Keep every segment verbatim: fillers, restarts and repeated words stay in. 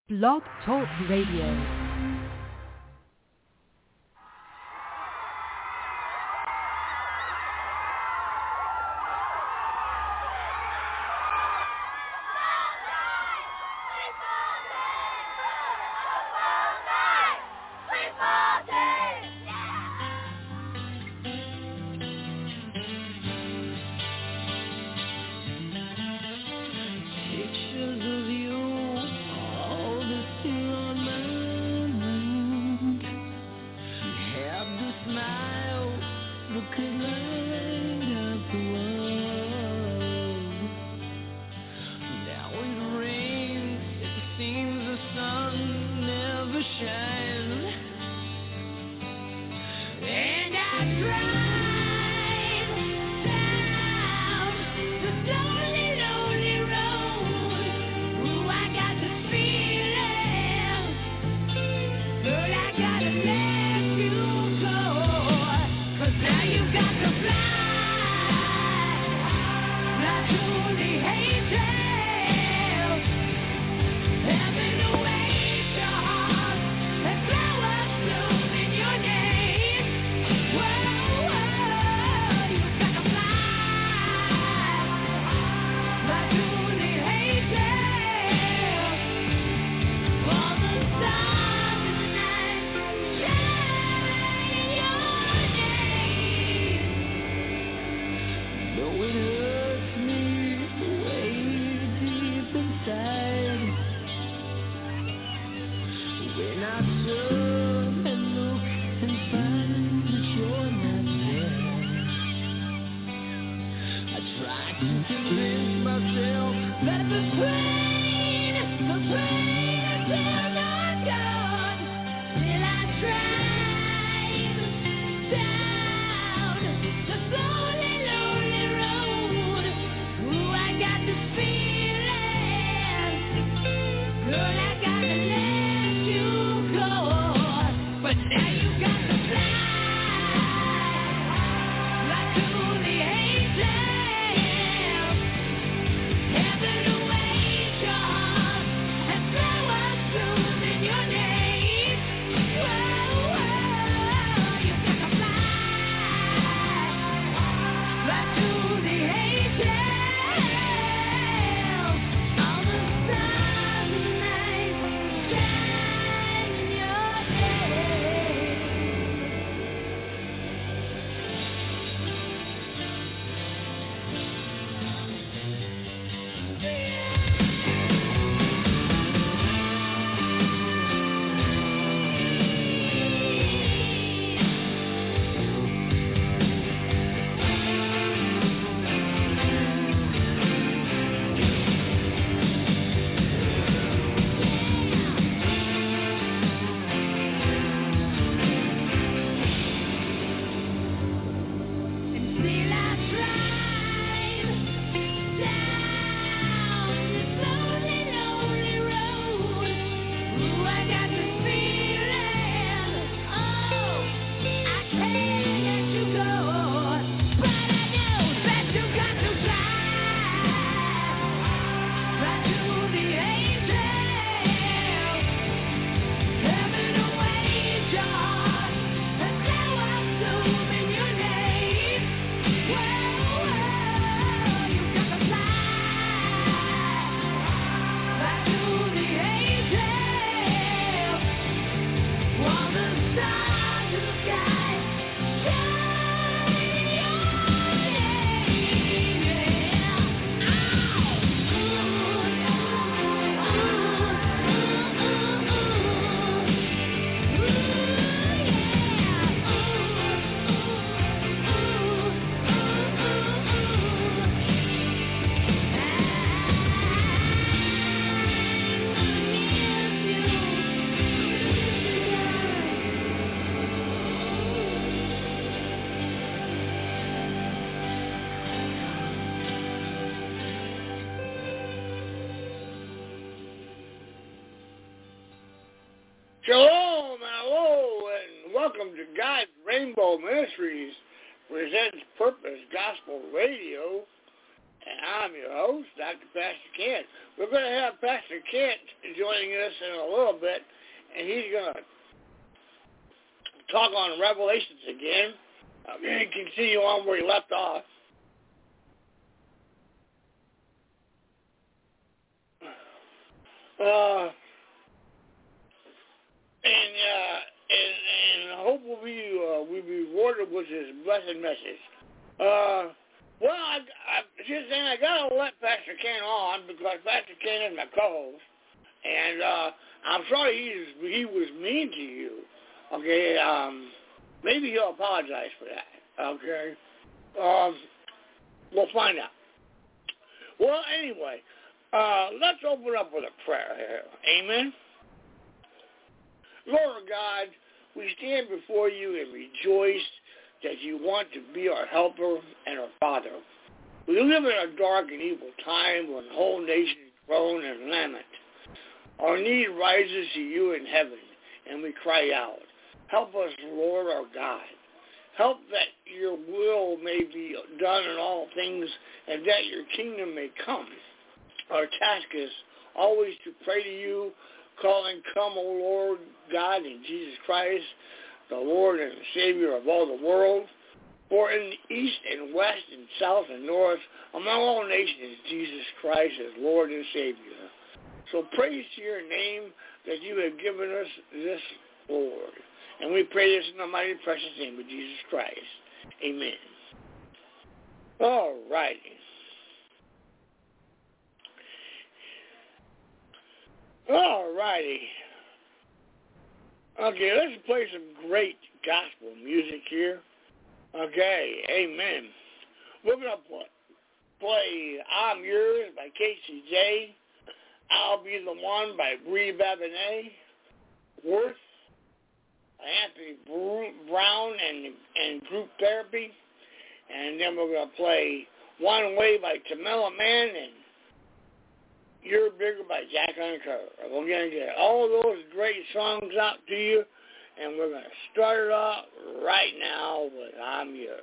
Blog Talk Radio. Shalom, hello, and welcome to God's Rainbow Ministries presents Purpose Gospel Radio. and I'm your host, Doctor Pastor Kent. We're going to have Pastor Kent joining us in a little bit, and he's going to talk on Revelations again. I'm going to continue on where he left off. Uh, and, uh, and, and I hope we'll be, uh, we'll be rewarded with his blessed message. Uh, well, I, I just saying I got to let Pastor Ken on because Pastor Ken is my co-host. And uh, I'm sorry he's, he was mean to you. Okay, um, maybe he'll apologize for that. Okay. Um, we'll find out. Well, anyway. Uh, let's open up with a prayer here. Amen. Lord God, we stand before you and rejoice that you want to be our helper and our Father. We live in a dark and evil time when the whole nation groan and lament. Our need rises to you in heaven, and we cry out, help us, Lord our God. Help that your will may be done in all things, and that your kingdom may come. Our task is always to pray to you, calling, come, O Lord God, in Jesus Christ, the Lord and the Savior of all the world. For in the east and west and south and north, among all nations, Jesus Christ is Lord and Savior. So praise to your name that you have given us this Lord. And we pray this in the mighty precious name of Jesus Christ. Amen. All righty. All righty. Okay, let's play some great gospel music here. Okay, amen. We're going to play I'm Yours by K C J. I'll Be the One by Bree Babinet. Worth, Anthony Brown and, and Group Therapy. And then we're going to play One Way by Tamela Man and You're Bigger by Jacqueline Kerr. We're going to get all those great songs out to you, and we're going to start it off right now with I'm Yours.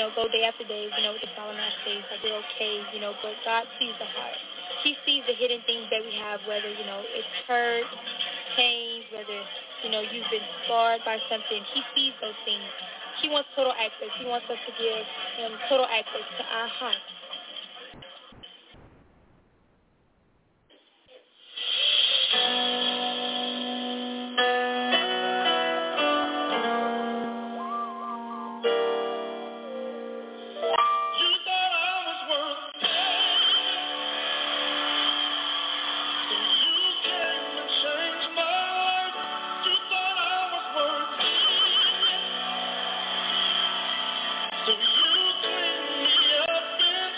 know, go day after day, you know, with the smile on our face, like we're okay, you know, but God sees the heart. He sees the hidden things that we have, whether, you know, it's hurt, pain, whether, you know, you've been scarred by something. He sees those things. He wants total access. He wants us to give him total access to our heart. So you clean me up.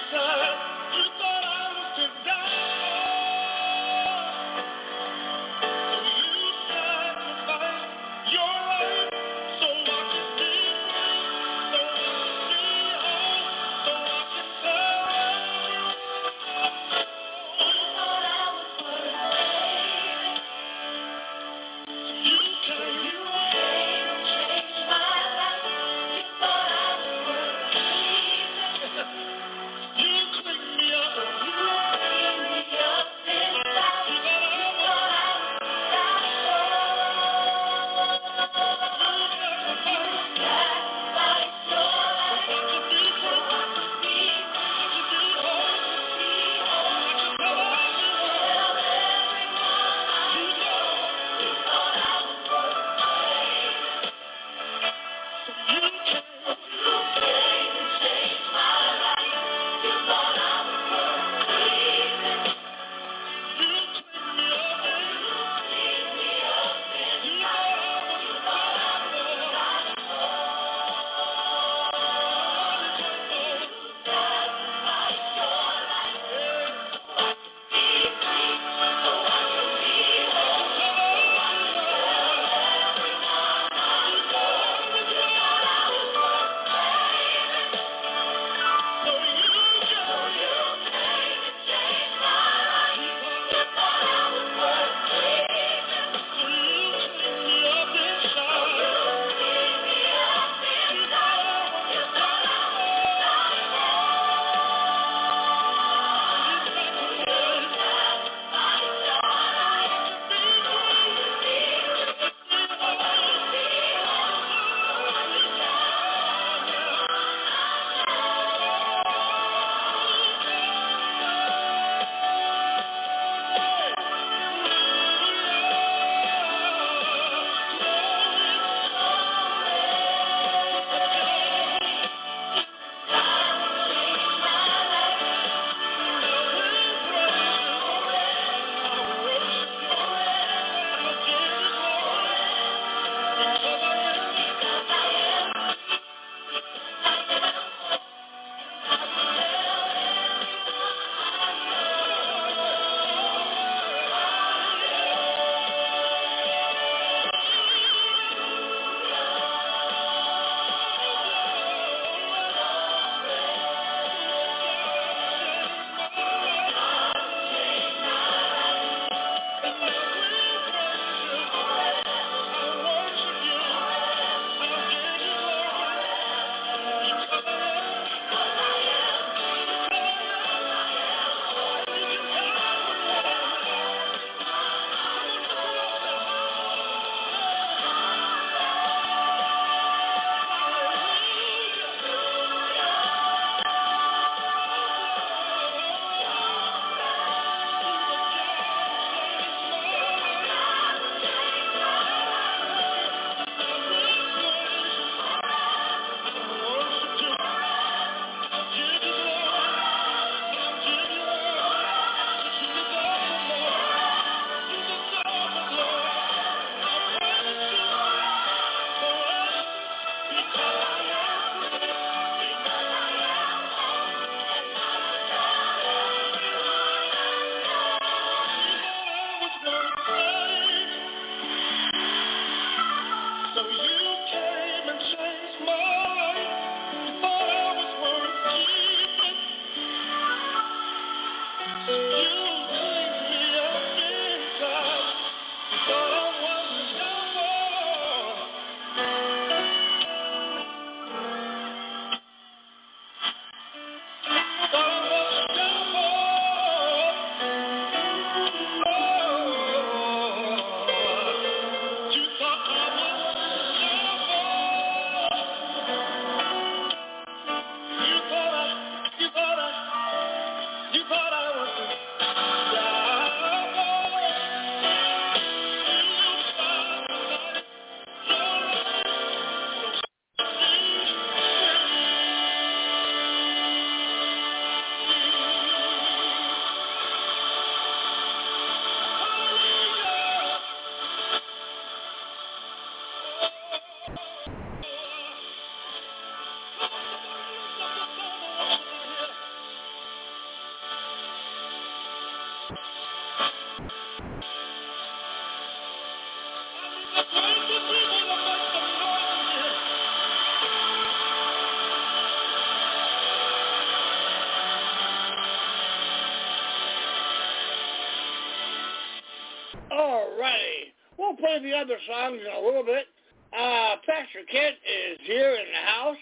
play the other songs in a little bit. Uh, Pastor Kent is here in the house.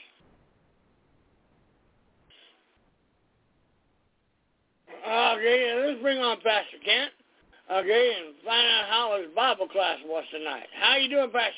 Okay, let's bring on Pastor Kent. Okay, and find out how his Bible class was tonight. How you doing, Pastor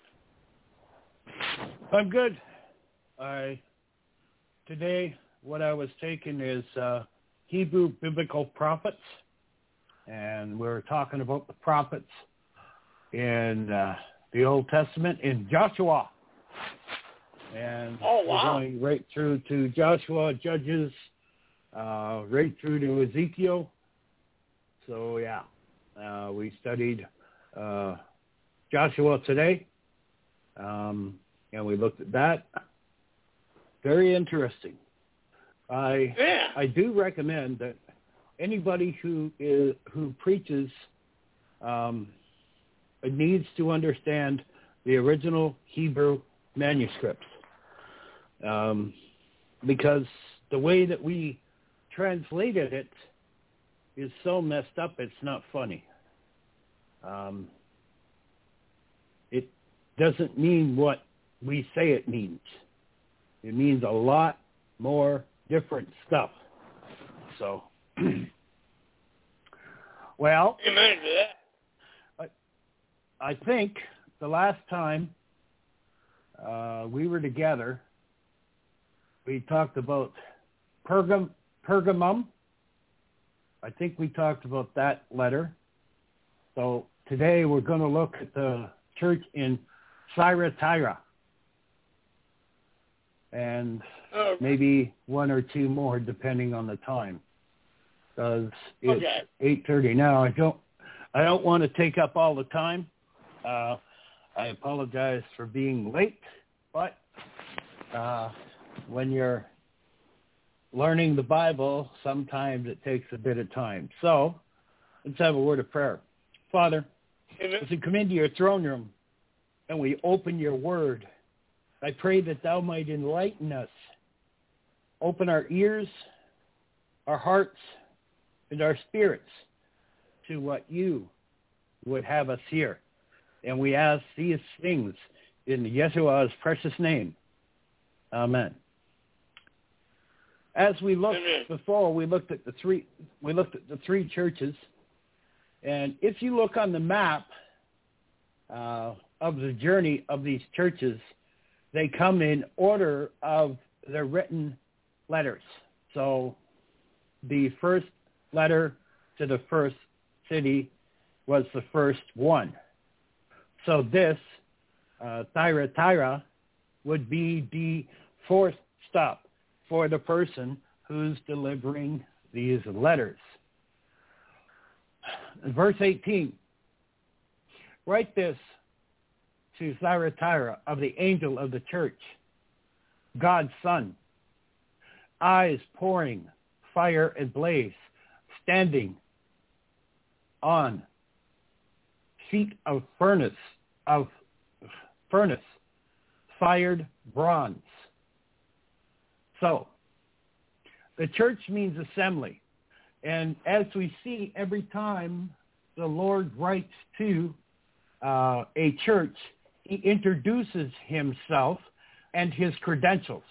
Kent? I'm good. I today what I was taking is uh, Hebrew biblical prophets, and we're talking about the prophets in uh, the Old Testament in Joshua, and oh, wow. we're going right through to Joshua, Judges, uh, right through to Ezekiel. So yeah, uh, we studied uh, Joshua today, um, and we looked at that. Very interesting. I yeah. I do recommend that anybody who is who preaches um, needs to understand the original Hebrew manuscripts, um, because the way that we translated it is so messed up, it's not funny. Um, it doesn't mean what we say it means. It means a lot more different stuff. So, well, Amen to that. I, I think the last time uh, we were together, we talked about Pergam, Pergamum. I think we talked about that letter. So today we're going to look at the church in Thyatira, and oh. maybe one or two more depending on the time, because it's okay. eight thirty now. I don't, I don't want to take up all the time. Uh, I apologize for being late, but uh, when you're learning the Bible, sometimes it takes a bit of time. So let's have a word of prayer. Father, Amen. as we come into your throne room and we open your word, I pray that thou might enlighten us. Open our ears, our hearts, and our spirits to what you would have us hear. And we ask these things in Yeshua's precious name. Amen. As we looked Amen. before, we looked at the three we looked at the three churches, and if you look on the map uh, of the journey of these churches, they come in order of their written letters. So the first letter to the first city was the first one. So this, uh, Thyatira, would be the fourth stop for the person who's delivering these letters. Verse eighteen, write this to Thyatira of the angel of the church, God's Son, eyes pouring fire and blaze, standing on feet of furnace, of furnace, fired bronze. So, the church means assembly. And as we see every time the Lord writes to uh, a church, he introduces himself and his credentials.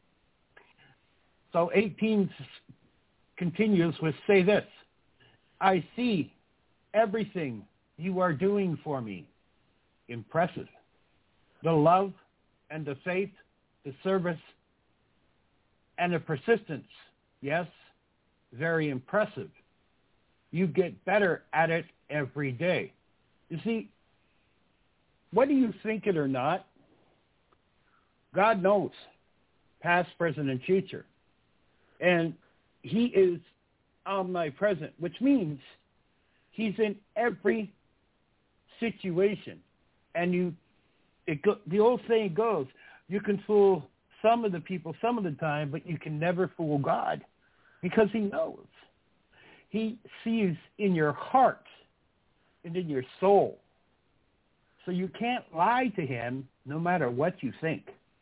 So eighteen continues with, say this, I see everything you are doing for me. Impressive. The love and the faith, the service, and the persistence. Yes, very impressive. You get better at it every day. You see, whether you think it or not, God knows, past, present, and future. And he is omnipresent, which means he's in every situation. And you, it go, the old saying goes, you can fool some of the people some of the time, but you can never fool God, because he knows. He sees in your heart and in your soul. So you can't lie to him no matter what you think.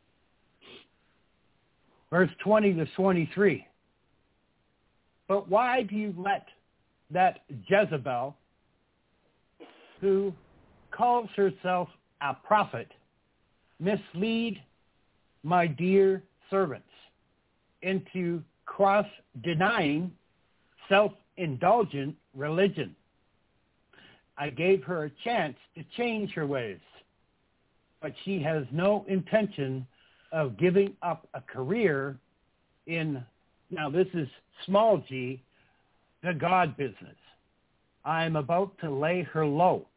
Verse twenty to twenty-three. But why do you let that Jezebel, who calls herself a prophet mislead my dear servants into cross-denying, self-indulgent religion. I gave her a chance to change her ways, but she has no intention of giving up a career in, now this is small g, the God business. I am about to lay her low,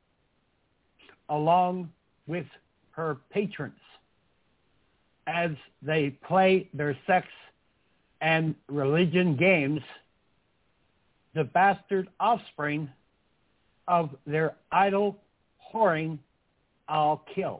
along with her patrons, as they play their sex and religion games, the bastard offspring of their idol whoring I'll kill.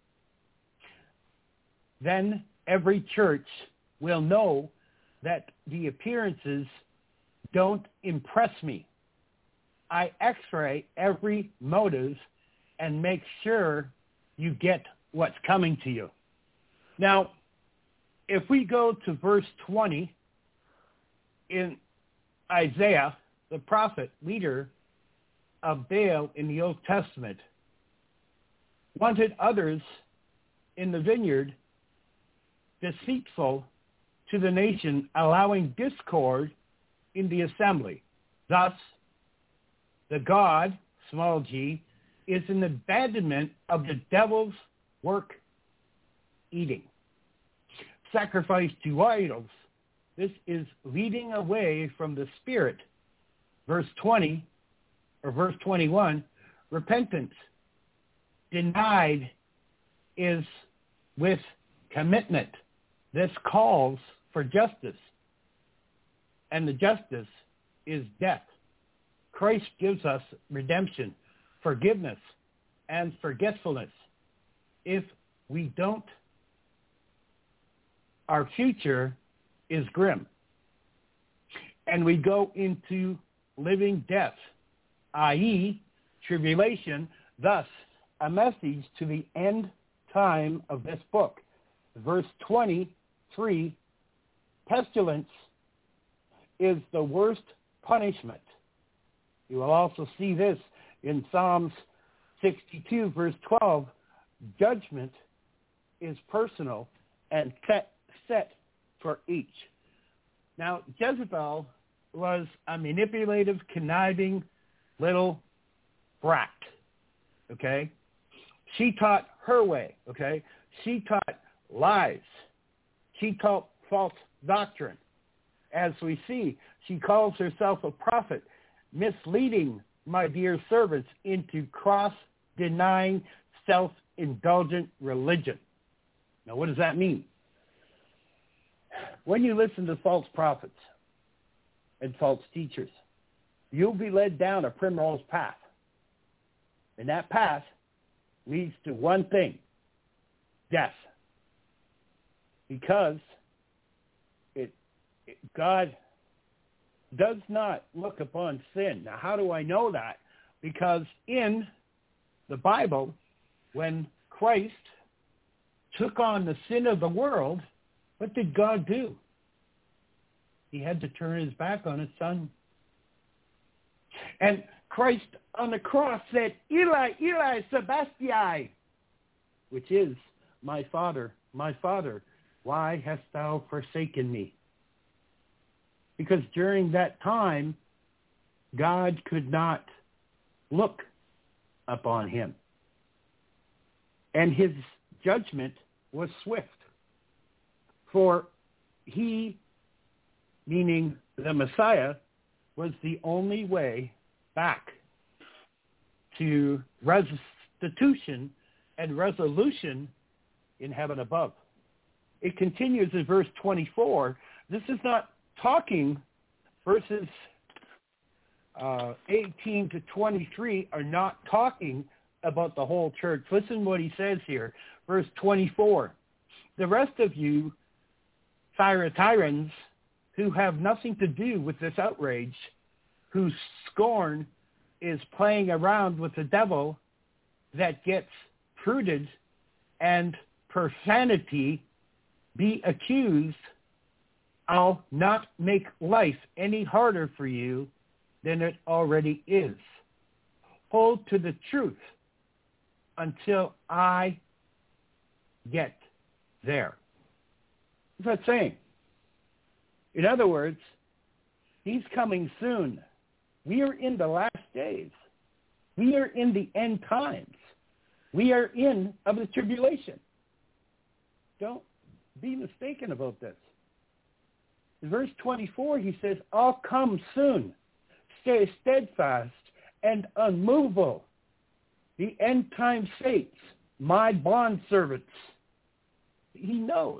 Then every church will know that the appearances don't impress me. I x-ray every motive and make sure you get what's coming to you. Now, if we go to verse twenty in Isaiah, the prophet, leader of Baal in the Old Testament, wanted others in the vineyard deceitful to the nation, allowing discord in the assembly. Thus, the God, small g, is an abandonment of the devil's work eating. Sacrifice to idols. This is leading away from the Spirit. Verse twenty, or verse twenty-one, repentance denied is with commitment. This calls for justice, and the justice is death. Christ gives us redemption, forgiveness, and forgetfulness. If we don't, our future is grim. And we go into living death, that is tribulation, thus a message to the end time of this book. Verse twenty-three, pestilence is the worst punishment. You will also see this in Psalms sixty-two, verse twelve. Judgment is personal and set, set for each. Now, Jezebel was a manipulative, conniving little brat, okay? She taught her way, okay? She taught lies. She taught false doctrine. As we see, she calls herself a prophet, misleading my dear servants into cross-denying, self-indulgent religion. Now, what does that mean? When you listen to false prophets and false teachers, you'll be led down a primrose path. And that path leads to one thing, death. Because it, it, God does not look upon sin. Now, how do I know that? Because in the Bible, when Christ took on the sin of the world, what did God do? He had to turn his back on his son. And Christ on the cross said, Eli, Eli, Sabachthani, which is, my Father, my Father, why hast thou forsaken me? Because during that time, God could not look upon him. And his judgment was swift. For he, meaning the Messiah, was the only way back to restitution and resolution in heaven above. It continues in verse twenty-four. This is not talking, verses uh, eighteen to twenty-three are not talking about the whole church. Listen what he says here. Verse twenty-four. The rest of you, Thyatiras, who have nothing to do with this outrage, whose scorn is playing around with the devil that gets fruited and profanity, be accused, I'll not make life any harder for you than it already is. Hold to the truth until I get there. What's that saying? In other words, he's coming soon. We are in the last days. We are in the end times. We are in of the tribulation. Don't be mistaken about this. In verse twenty-four, he says, I'll come soon. Stay steadfast and unmovable. The end time saints, my bondservants. He knows.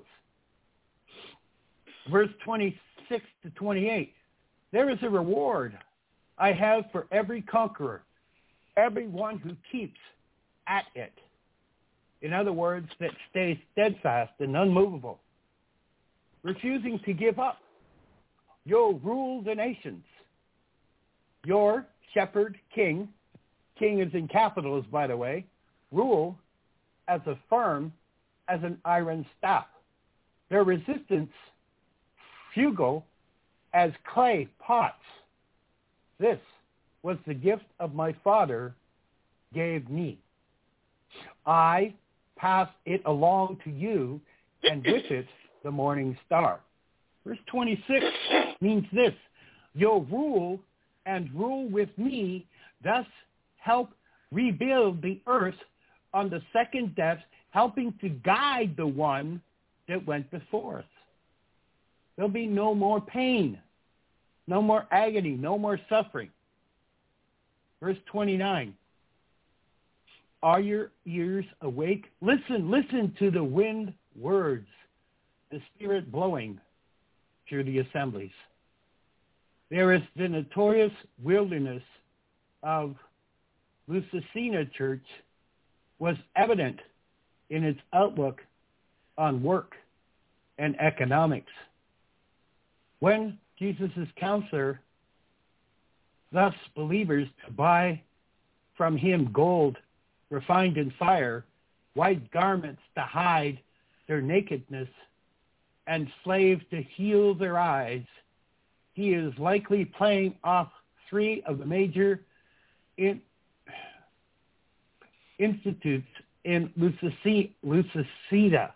Verse twenty-six to twenty-eight. There is a reward I have for every conqueror, everyone who keeps at it. In other words, that stays steadfast and unmovable, refusing to give up. You'll rule the nations. Your shepherd king, king is in capitals, by the way, rule as a firm as an iron staff. Their resistance fugal as clay pots. This was the gift of my Father gave me. I pass it along to you, and with it the morning star. Verse twenty-six means this: you'll rule and rule with me, thus help rebuild the earth on the second death, helping to guide the one that went before us. There'll be no more pain, no more agony, no more suffering. Verse twenty-nine. Are your ears awake? Listen, listen to the wind words, the Spirit blowing through the assemblies. There is the notorious wilderness of Lucicina Church was evident in its outlook on work and economics. When Jesus' counselor, thus believers, to buy from him gold refined in fire, white garments to hide their nakedness, and slaves to heal their eyes, he is likely playing off three of the major in, institutes in Lucicida: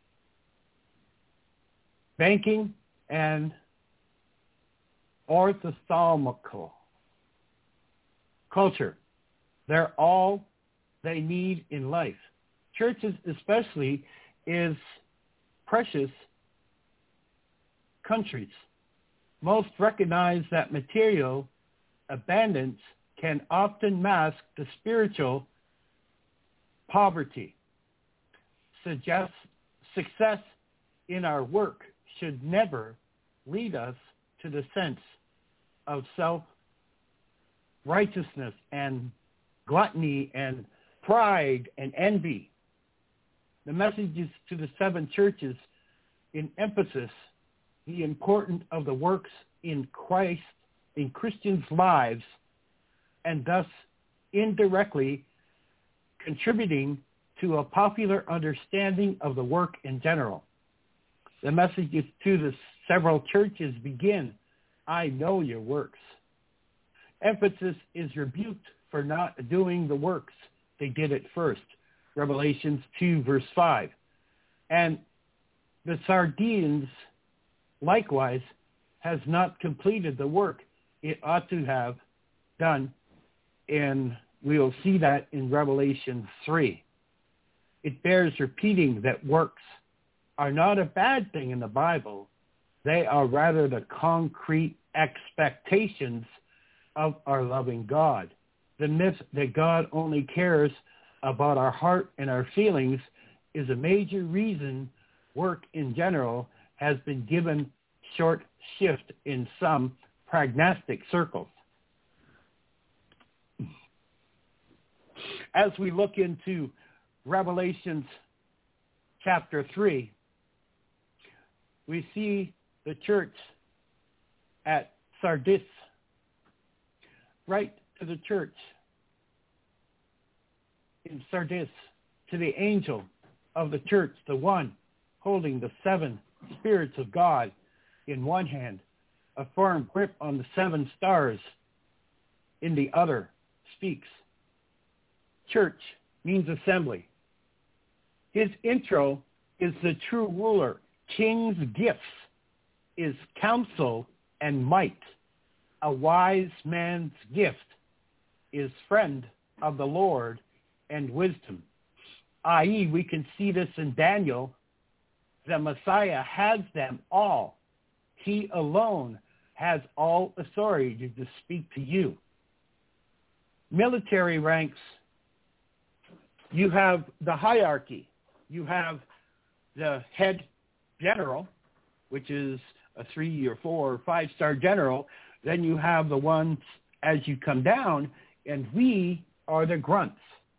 banking and orthothalomical culture. They're all they need in life. Churches especially is precious countries. Most recognize that material abundance can often mask the spiritual poverty. Suggests success in our work should never lead us to the sense of self-righteousness and gluttony and pride and envy. The messages to the seven churches in emphasis the importance of the works in Christ, in Christians' lives, and thus indirectly contributing to a popular understanding of the work in general. The messages to the several churches begin, I know your works. Emphasis is rebuked for not doing the works. They did it first. Revelations two, verse five. And the Sardines, likewise, has not completed the work it ought to have done, and we'll see that in Revelation three. It bears repeating that works are not a bad thing in the Bible. They are rather the concrete expectations of our loving God. The myth that God only cares about our heart and our feelings is a major reason work in general has been given short shift in some pragmatic circles. As we look into Revelations chapter three, we see the church at Sardis. Write to the church in Sardis, to the angel of the church, the one holding the seven spirits of God in one hand, a firm grip on the seven stars in the other, speaks. Church means assembly. His intro is the true ruler. King's gifts is counsel and might. A wise man's gift is friend of the Lord and wisdom, that is, we can see this in Daniel. The Messiah has them all. He alone has all authority to speak to you. Military ranks, you have the hierarchy. You have the head general, which is a three or four or five-star general. Then you have the ones as you come down, and we are the grunts.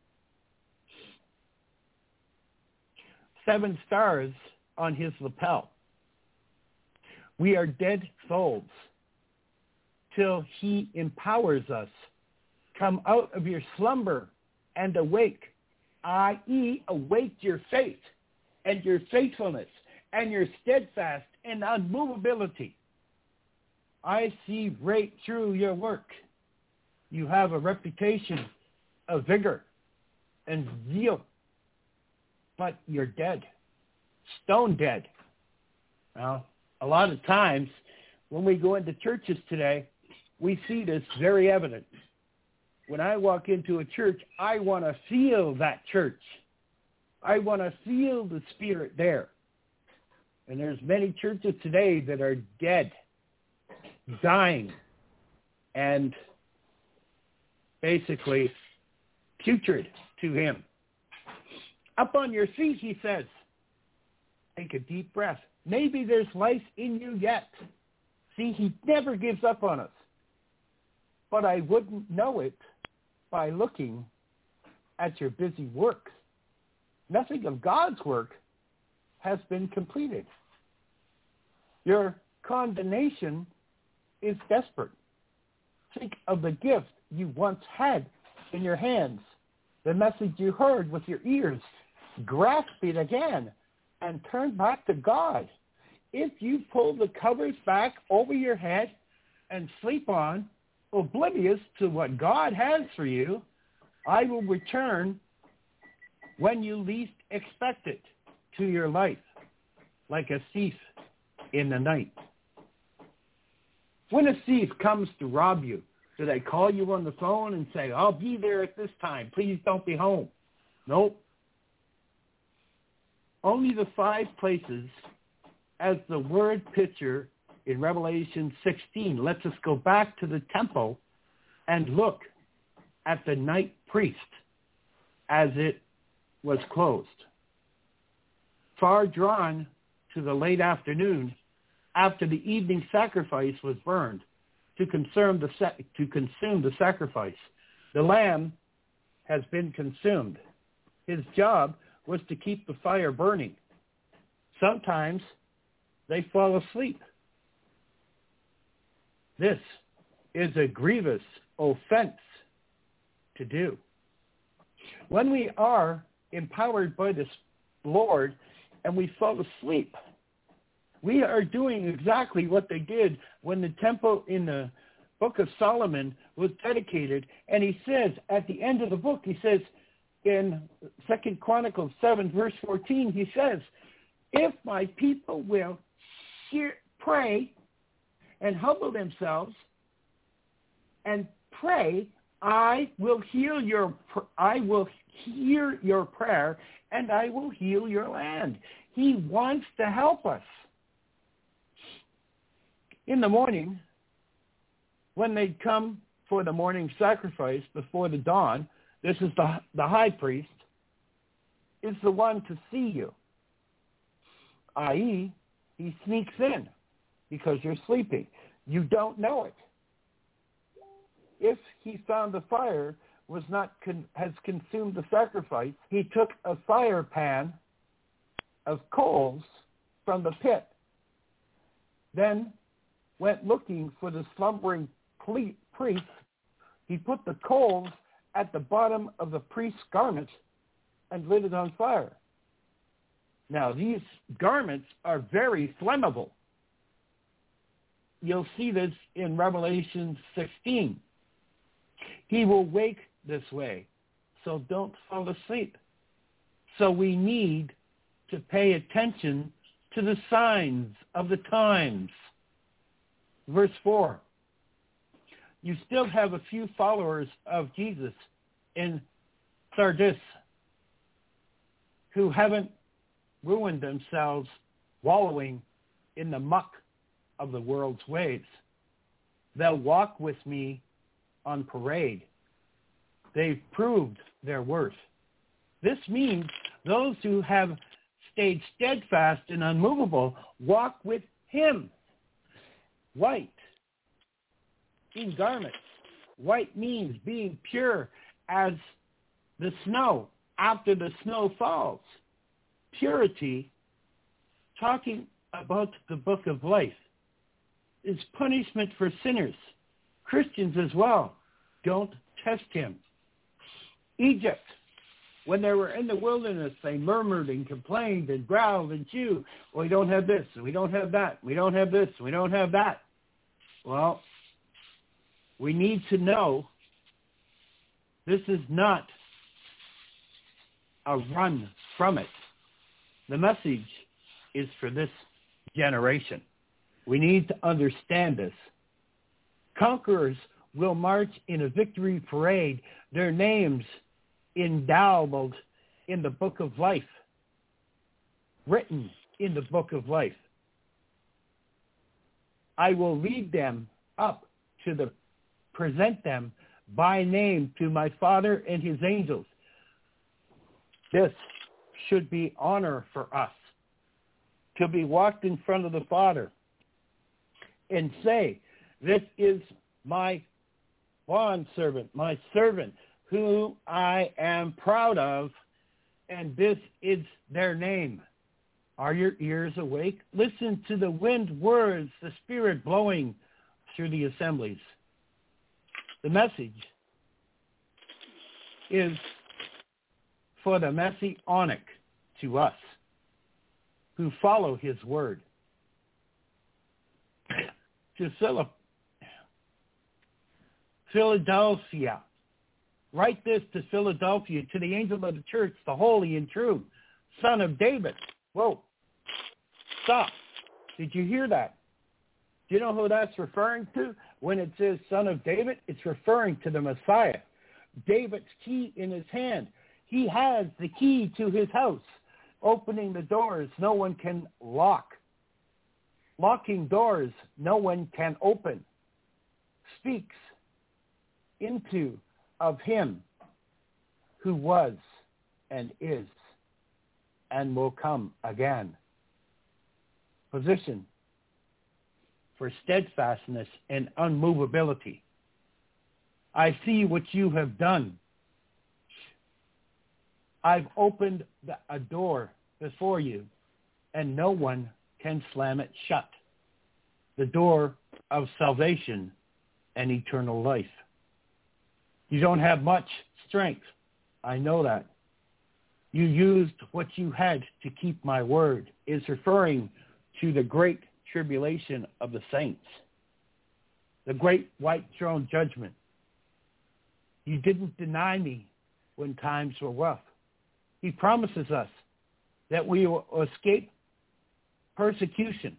Seven stars on his lapel. We are dead souls till he empowers us. Come out of your slumber and awake, that is, awake your faith and your faithfulness and your steadfast and unmovability. I see right through your work. You have a reputation of vigor and zeal, but you're dead, stone dead. Now, a lot of times when we go into churches today, we see this very evident. When I walk into a church, I want to feel that church. I want to feel the Spirit there. And there's many churches today that are dead, dying, and basically putrid to him. Up on your feet, he says, take a deep breath. Maybe there's life in you yet. See, he never gives up on us. But I wouldn't know it by looking at your busy work. Nothing of God's work has been completed. Your condemnation is desperate. Think of the gift you once had in your hands, the message you heard with your ears. Grasp it again and turn back to God. If you pull the covers back over your head and sleep on, oblivious to what God has for you, I will return when you least expect it to your life, like a thief in the night. When a thief comes to rob you, do they call you on the phone and say, I'll be there at this time, please don't be home? Nope. Only the five places as the word picture in Revelation sixteen lets us go back to the temple and look at the night priest as it was closed. Far drawn to the late afternoon after the evening sacrifice was burned to consume the, sa- to consume the sacrifice. The lamb has been consumed. His job was to keep the fire burning. Sometimes they fall asleep. This is a grievous offense to do. When we are empowered by the Lord and we fall asleep, we are doing exactly what they did when the temple in the book of Solomon was dedicated. And he says at the end of the book, he says in Second Chronicles seven, verse fourteen, he says, if my people will hear, pray and humble themselves and pray, I will heal your I will hear your prayer and I will heal your land. He wants to help us. In the morning, when they come for the morning sacrifice before the dawn, this is the, the high priest, is the one to see you. that is, he sneaks in because you're sleeping. You don't know it. If he found the fire was not con- has consumed the sacrifice, he took a fire pan of coals from the pit, then went looking for the slumbering ple- priest. He put the coals at the bottom of the priest's garment and lit it on fire. Now, these garments are very flammable. You'll see this in Revelation sixteen. He will wake this way. so don't fall asleep. So we need to pay attention to the signs of the times. Verse four. You still have a few followers of Jesus in Sardis who haven't ruined themselves wallowing in the muck of the world's ways. They'll walk with me on parade. They've proved their worth. This means those who have stayed steadfast and unmovable walk with him. White in garments. White means being pure as the snow after the snow falls. Purity, talking about the book of life, is punishment for sinners, Christians as well. Don't test him. Egypt, when they were in the wilderness, they murmured and complained and growled and chewed. Well, we don't have this, and we don't have that, we don't have this, and we don't have that. Well, we need to know this is not a run from it. The message is for this generation. We need to understand this. Conquerors will march in a victory parade, their names endowed in the book of life, written in the book of life. I will lead them up to the, present them by name to my Father and his angels. This should be honor for us, to be walked in front of the Father and say, this is my bondservant, my servant, who I am proud of, and this is their name. Are your ears awake? Listen to the wind words, the Spirit blowing through the assemblies. The message is for the messianic to us who follow his word. To Philip, Philadelphia. Write this to Philadelphia, to the angel of the church, the holy and true, Son of David. Whoa. Stop. Did you hear that? Do you know who that's referring to? When it says Son of David, it's referring to the Messiah. David's key in his hand. He has the key to his house, opening the doors no one can lock. Locking doors no one can open. Speaks into of him who was and is and will come again. Position for steadfastness and unmovability. I see what you have done. I've opened the, a door before you, and no one can slam it shut. The door of salvation and eternal life. You don't have much strength. I know that. You used what you had to keep my word. It's referring to the great tribulation of the saints. The great white throne judgment. You didn't deny me when times were rough. He promises us that we will escape persecution.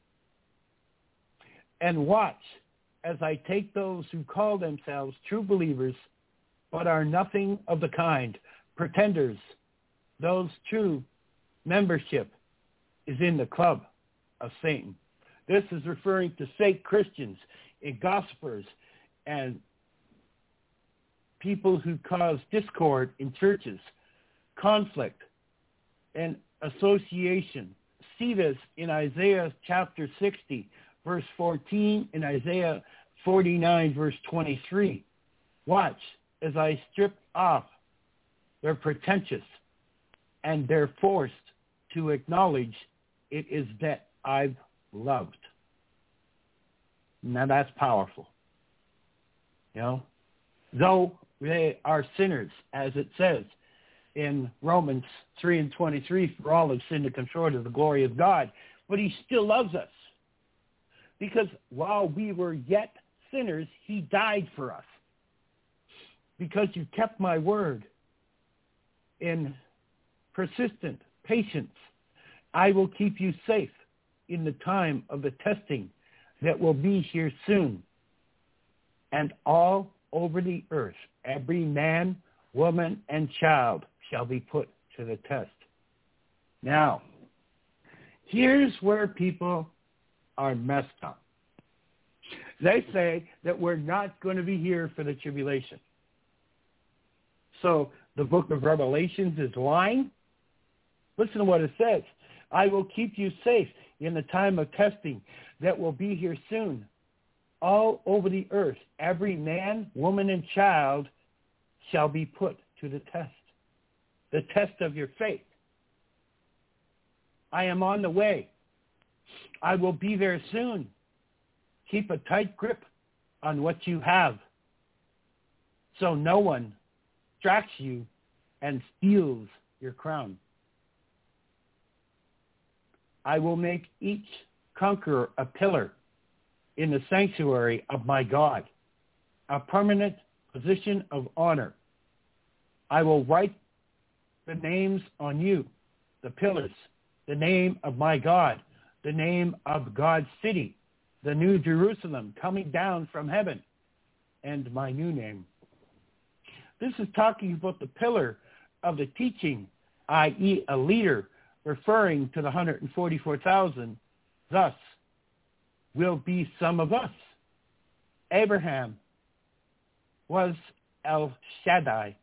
And watch as I take those who call themselves true believers but are nothing of the kind, pretenders. Those true membership is in the club of Satan. This is referring to fake Christians and gossipers and people who cause discord in churches, conflict, and association. See this in Isaiah chapter sixty, verse fourteen, and Isaiah forty-nine, verse twenty-three. Watch as I strip off their pretentious and they're forced to acknowledge it is that I've loved. Now that's powerful. You know, though they are sinners, as it says in Romans three and twenty-three, for all have sinned and come short of the glory of God, but he still loves us. Because while we were yet sinners, he died for us. Because you kept my word in persistent patience, I will keep you safe in the time of the testing that will be here soon. And all over the earth, every man, woman, and child shall be put to the test. Now, here's where people are messed up. They say that we're not going to be here for the tribulation. So the book of Revelations is lying? Listen to what it says. I will keep you safe in the time of testing that will be here soon. All over the earth, every man, woman, and child shall be put to the test, the test of your faith. I am on the way. I will be there soon. Keep a tight grip on what you have so no one distracts you and steals your crown. I will make each conqueror a pillar in the sanctuary of my God, a permanent position of honor. I will write the names on you, the pillars, the name of my God, the name of God's city, the new Jerusalem coming down from heaven, and my new name. This is talking about the pillar of the teaching, that is a leader, referring to the one hundred forty-four thousand. Thus will be some of us. Abraham was El Shaddai,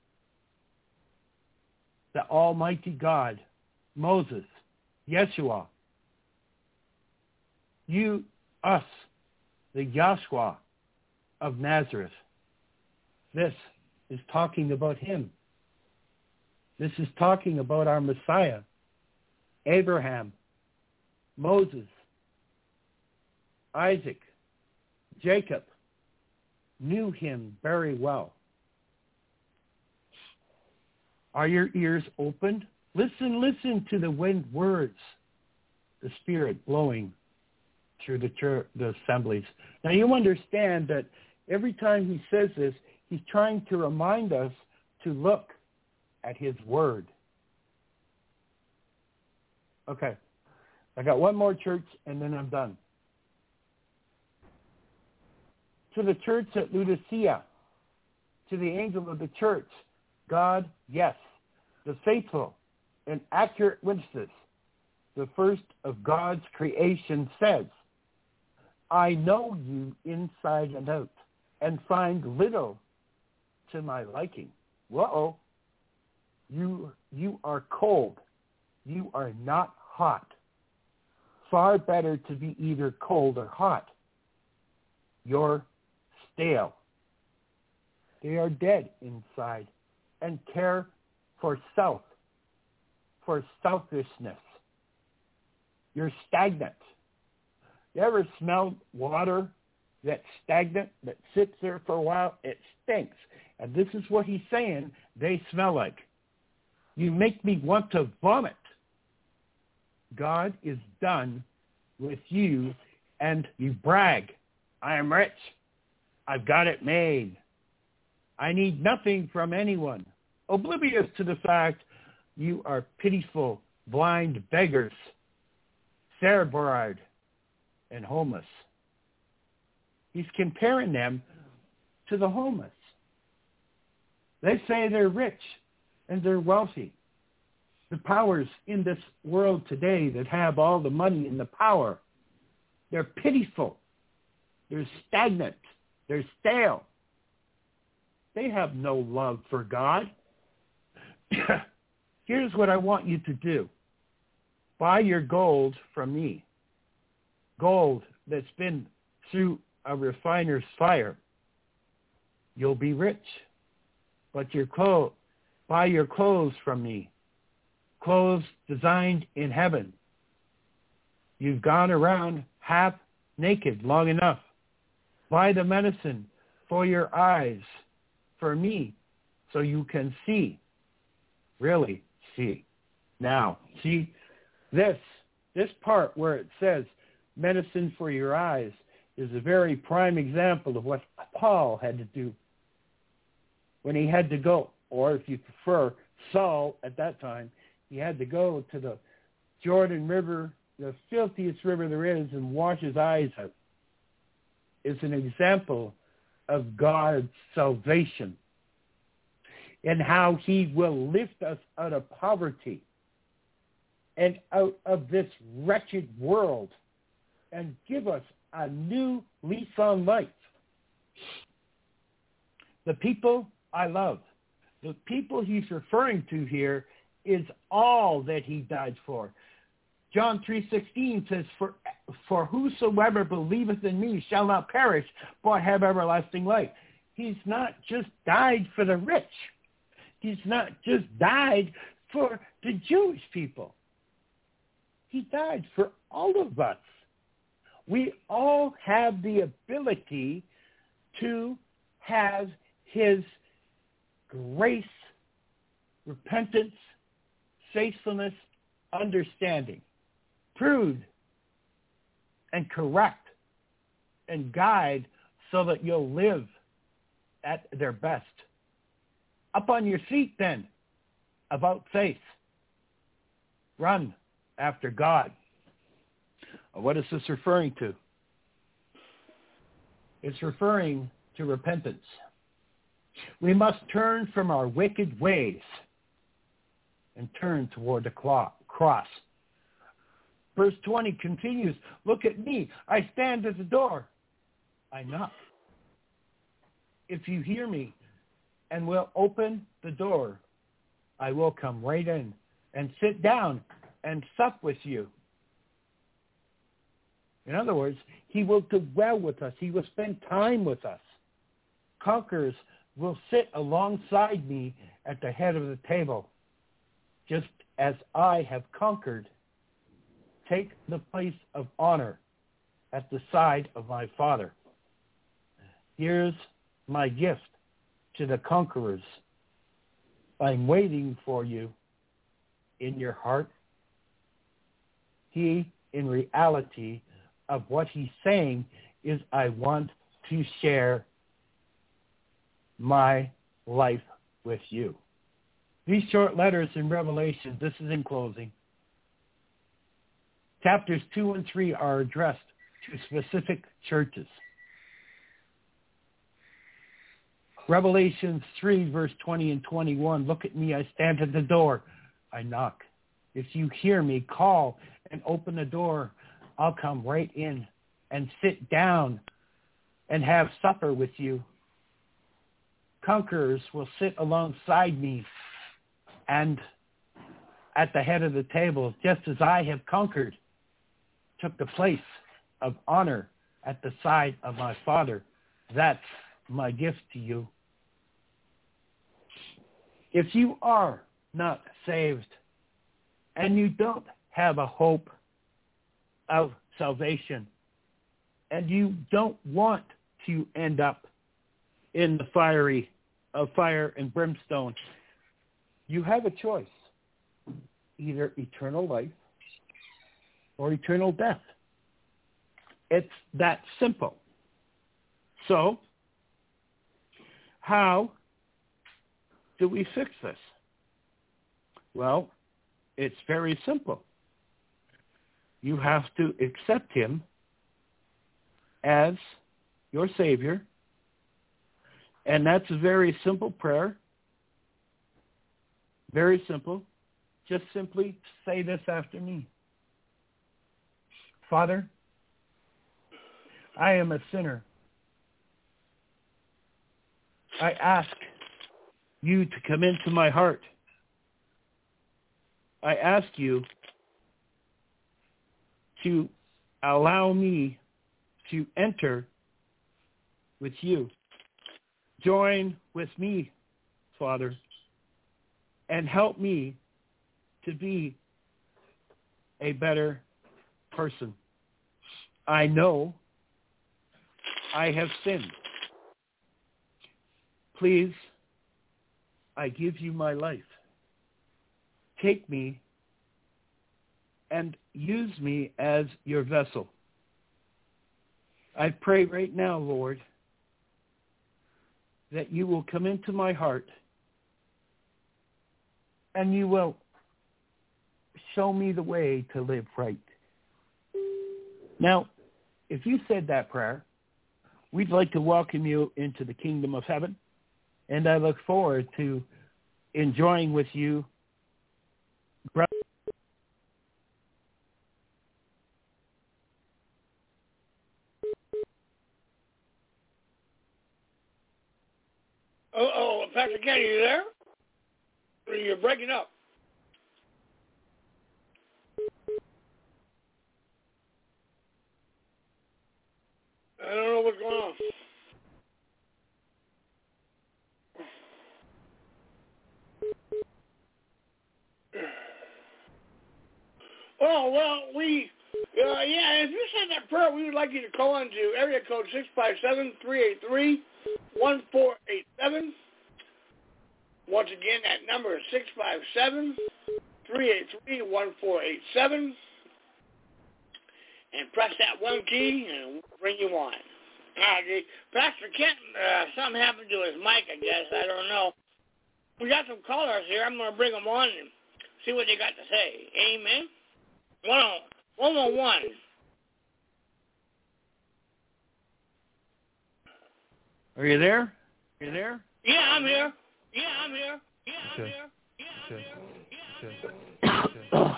the Almighty God. Moses, Yeshua. You, us, the Yahshua of Nazareth. This is talking about him. This is talking about our Messiah. Abraham, Moses, Isaac, Jacob knew him very well. Are your ears opened? Listen, listen to the wind words, the Spirit blowing through the church, the assemblies. Now you understand that every time he says this, he's trying to remind us to look at his word. Okay, I got one more church and then I'm done. To the church at Laodicea, to the angel of the church, God, yes, the faithful and accurate witnesses, the first of God's creation says, I know you inside and out and find little to my liking. Whoa, you, you are cold. You are not hot. Far better to be either cold or hot. You're stale. They are dead inside and care for self, for selfishness. You're stagnant. You ever smelled water that's stagnant, that sits there for a while? It stinks. And this is what he's saying they smell like. You make me want to vomit. God is done with you, and you brag. I am rich. I've got it made. I need nothing from anyone. Oblivious to the fact you are pitiful, blind beggars, cerebride, and homeless. He's comparing them to the homeless. They say they're rich and they're wealthy. The powers in this world today that have all the money and the power, they're pitiful. They're stagnant. They're stale. They have no love for God. Here's what I want you to do. Buy your gold from me. Gold that's been through a refiner's fire. You'll be rich. But your clothes, buy your clothes from me. Clothes designed in heaven. You've gone around half naked long enough. Buy the medicine for your eyes, for me, so you can see. Really see. Now, see, this, this part where it says medicine for your eyes is a very prime example of what Paul had to do when he had to go, or if you prefer, Saul, at that time, he had to go to the Jordan River, the filthiest river there is, and wash his eyes out. It's an example of God's salvation and how he will lift us out of poverty and out of this wretched world and give us a new lease on life. The people I love, the people he's referring to here is all that he died for. John three sixteen says, for, for whosoever believeth in me shall not perish, but have everlasting life. He's not just died for the rich. He's not just died for the Jewish people. He died for all of us. We all have the ability to have his grace, repentance, faithfulness, understanding, prude and correct and guide so that you'll live at their best. Up on your feet then, about faith. Run after God. What is this referring to? It's referring to repentance. We must turn from our wicked ways and turn toward the cross. Verse twenty continues, look at me. I stand at the door. I knock. If you hear me and will open the door, I will come right in and sit down and sup with you. In other words, he will dwell with us. He will spend time with us. Conquerors will sit alongside me at the head of the table, just as I have conquered. Take the place of honor at the side of my Father. Here's my gift to the conquerors. I'm waiting for you in your heart. He, in reality, of what he's saying is, I want to share my life with you. These short letters in Revelation, this is in closing. Chapters two and three are addressed to specific churches. Revelation three, verse twenty and twenty-one, look at me, I stand at the door, I knock. If you hear me, call and open the door. I'll come right in and sit down and have supper with you. Conquerors will sit alongside me and at the head of the table, just as I have conquered, took the place of honor at the side of my Father. That's my gift to you. If you are not saved and you don't have a hope of salvation and you don't want to end up in the fiery of fire and brimstone, you have a choice, either eternal life or eternal death. It's that simple. So, how do we fix this? Well, it's very simple. You have to accept him as your Savior. And that's a very simple prayer. Very simple. Just simply say this after me. Father, I am a sinner. I ask you to come into my heart. I ask you to allow me to enter with you. Join with me, Father, and help me to be a better person. I know I have sinned. Please, I give you my life. Take me and use me as your vessel. I pray right now, Lord, that you will come into my heart and you will show me the way to live right. Now, if you said that prayer, we'd like to welcome you into the kingdom of heaven, and I look forward to enjoying with you. Oh, oh, Pastor Ken, are you there? You're breaking up. I don't know what's going on. Oh, well, we, uh, yeah, if you said that prayer, we would like you to call into area code six five seven, three eight three, one four eight seven. Once again, that number is six five seven, three eight three, one four eight seven. And press that one key and we'll bring you on. Uh, Pastor Kent, uh, something happened to his mic, I guess. I don't know. We got some callers here. I'm going to bring them on and see what they got to say. Amen. One on one. On one. Are you there? Are you there? Yeah, I'm here. Yeah, I'm here. Yeah, I'm okay. here. Yeah, I'm okay. here.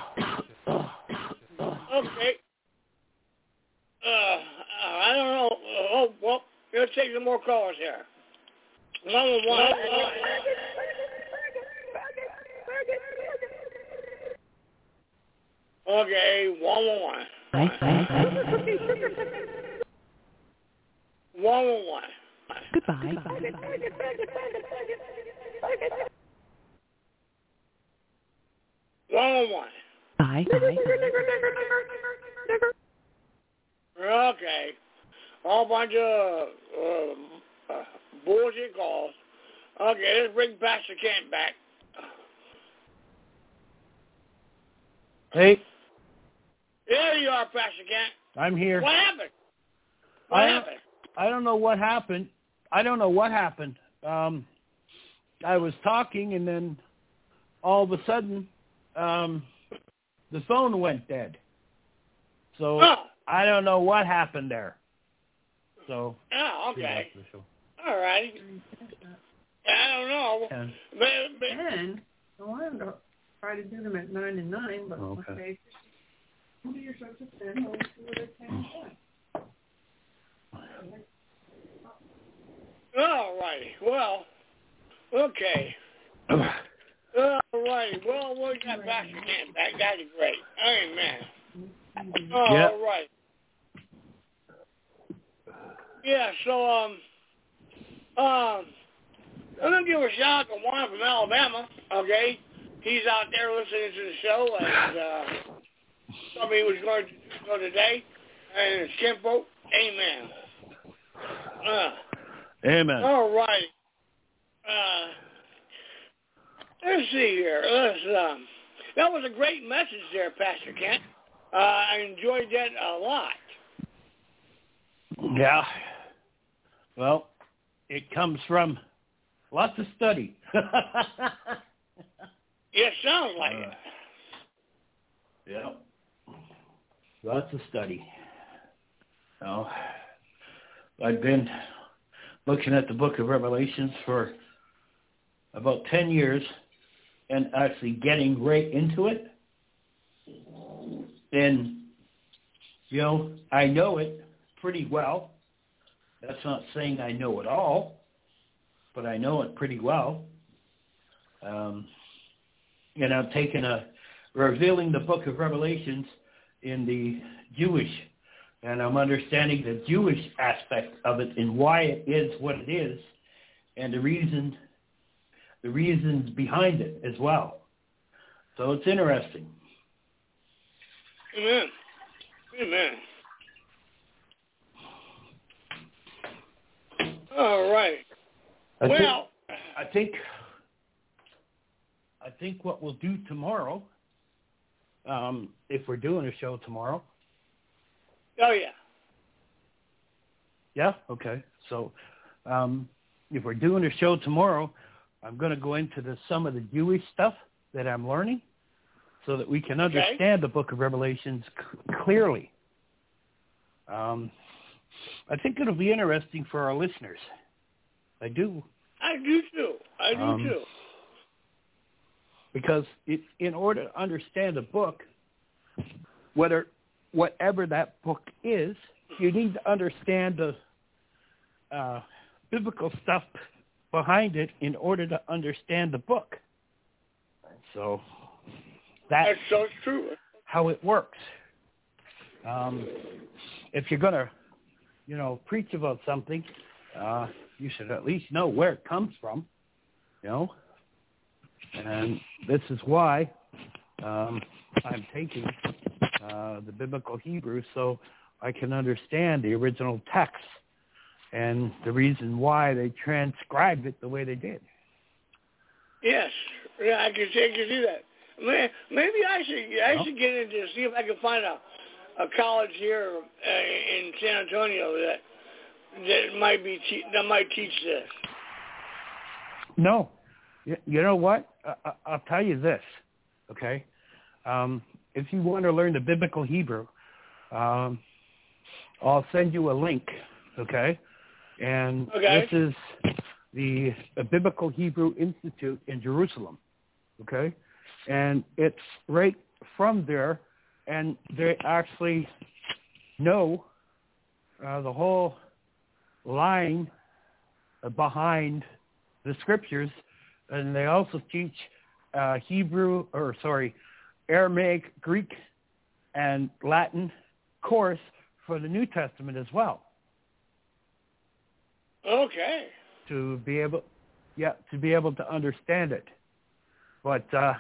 Okay. okay. Uh, I don't know. Oh, well, let's take some more callers here. One on one. Okay, one on one. One on one. Goodbye. One on one. Bye. Bye. Okay. All bunch of uh, uh, bullshit calls. Okay, let's bring Pastor Kent back. Hey. There you are, Pastor Kent. I'm here. What happened? What I, happened? I don't know what happened. I don't know what happened. Um, I was talking, and then all of a sudden, um, the phone went dead. So oh. I don't know what happened there. So. Oh, okay. All right. I don't know. And, but, but, and I wanted to try to do them at nine and nine, but okay. okay. All righty. Well, okay. All righty. Well, we got Pastor Kent back. That'd be great. Amen. All yep. right. Yeah, so, um, um, I'm going to give a shout out to Juan from Alabama, okay? He's out there listening to the show, and uh, told me he was going to do so today. And it's simple. Amen. Uh, Amen. all right. Uh, let's see here. Let's, um, that was a great message there, Pastor Kent. Uh, I enjoyed that a lot. Yeah. Well, it comes from lots of study. Yeah, sounds like uh, it. Yeah. Lots of study. Well, I've been looking at the book of Revelations for about ten years and actually getting right into it. And, you know, I know it pretty well. That's not saying I know it all, but I know it pretty well. Um, and I'm taking a, revealing the book of Revelations in the Jewish, and I'm understanding the Jewish aspect of it and why it is what it is, and the reason, the reasons behind it as well. So it's interesting. Amen. Amen. All right. I well, think, I think I think what we'll do tomorrow, um, if we're doing a show tomorrow. Oh yeah. Yeah. Okay. So, um, if we're doing a show tomorrow, I'm going to go into the some of the Jewish stuff that I'm learning so that we can Okay. understand the book of Revelations c- clearly. Um, I think it'll be interesting for our listeners. I do. I do too. I do Um, too. Because it, in order to understand a book, whether whatever that book is, you need to understand the uh, biblical stuff behind it in order to understand the book. So that's, That's so true. how it works. Um, if you're going to, you know, preach about something, uh, you should at least know where it comes from, you know. And this is why um, I'm taking uh, the biblical Hebrew so I can understand the original text and the reason why they transcribed it the way they did. Yes, yeah, I can see, I can see that. Maybe I should I Well, should get into see if I can find a a college here uh, in San Antonio that that might be te- that might teach this. No, you, you know what? I, I'll tell you this, okay? Um, if you want to learn the biblical Hebrew, um, I'll send you a link, okay? And Okay. this is the uh, Biblical Hebrew Institute in Jerusalem, okay? And it's right from there, and they actually know uh, the whole line behind the scriptures, and they also teach uh, Hebrew, or sorry, Aramaic, Greek, and Latin course for the New Testament as well. Okay. To be able, yeah, to be able to understand it. But uh,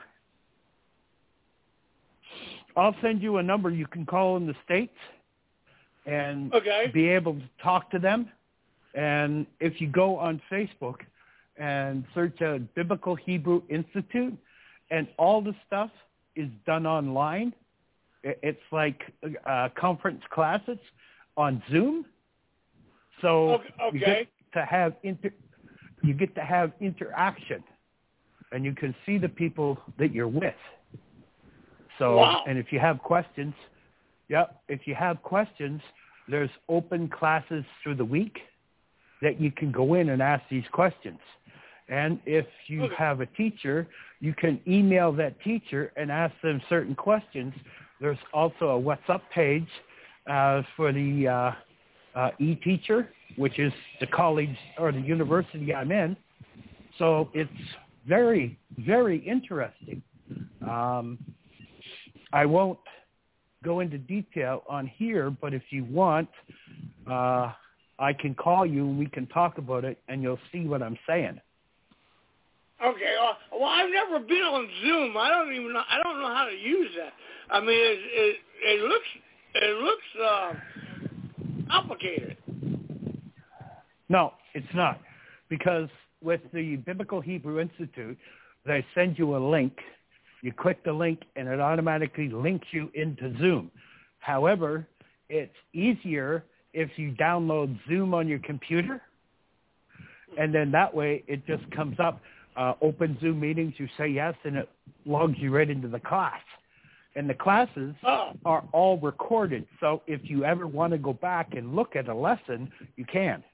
I'll send you a number you can call in the States and Okay. be able to talk to them. And if you go on Facebook and search a Biblical Hebrew Institute, and all the stuff is done online. It's like uh, conference classes on Zoom. So Okay. you get to have inter- you get to have interaction, and you can see the people that you're with. So, wow. And if you have questions, yeah, if you have questions, there's open classes through the week that you can go in and ask these questions. And if you Okay. have a teacher, you can email that teacher and ask them certain questions. There's also a WhatsApp page uh, for the uh, uh, e-teacher, which is the college or the university I'm in. So it's very, very interesting. Um, I won't go into detail on here, but if you want, uh, I can call you and we can talk about it, and you'll see what I'm saying. Okay. Well, well, I've never been on Zoom. I don't even know. I don't know how to use that. I mean, it it, it looks it looks uh, complicated. No, it's not, because with the Biblical Hebrew Institute, they send you a link. You click the link, and it automatically links you into Zoom. However, it's easier if you download Zoom on your computer, and then that way it just comes up, uh, open Zoom meetings, you say yes, and it logs you right into the class. And the classes Oh. are all recorded, so if you ever want to go back and look at a lesson, you can.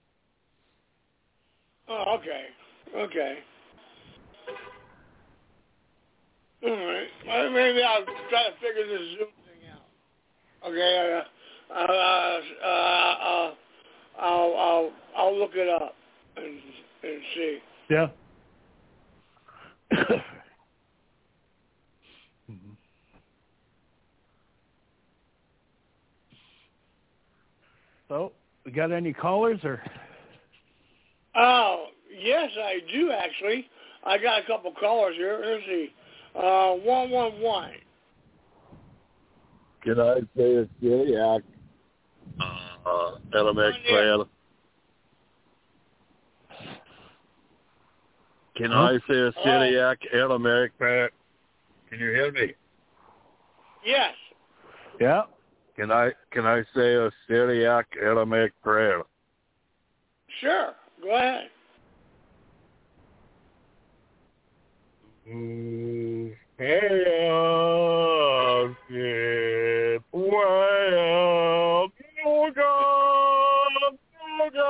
Oh, okay. Okay. All right. Well, maybe I'll try to figure this Zoom thing out. Okay. Uh, uh, uh, uh, I'll I'll I'll look it up and and see. Yeah. So, we got any callers or? Oh, yes, I do actually. I got a couple callers here. Let's see. Uh, one one one. Can I say a Syriac uh, Aramaic prayer? Can Huh? I say a Syriac Aramaic prayer? Can you hear me? Yes. Yeah. Can I can I say a Syriac Aramaic prayer? Sure. Go ahead. Mm. Casket, well, yoga, yoga.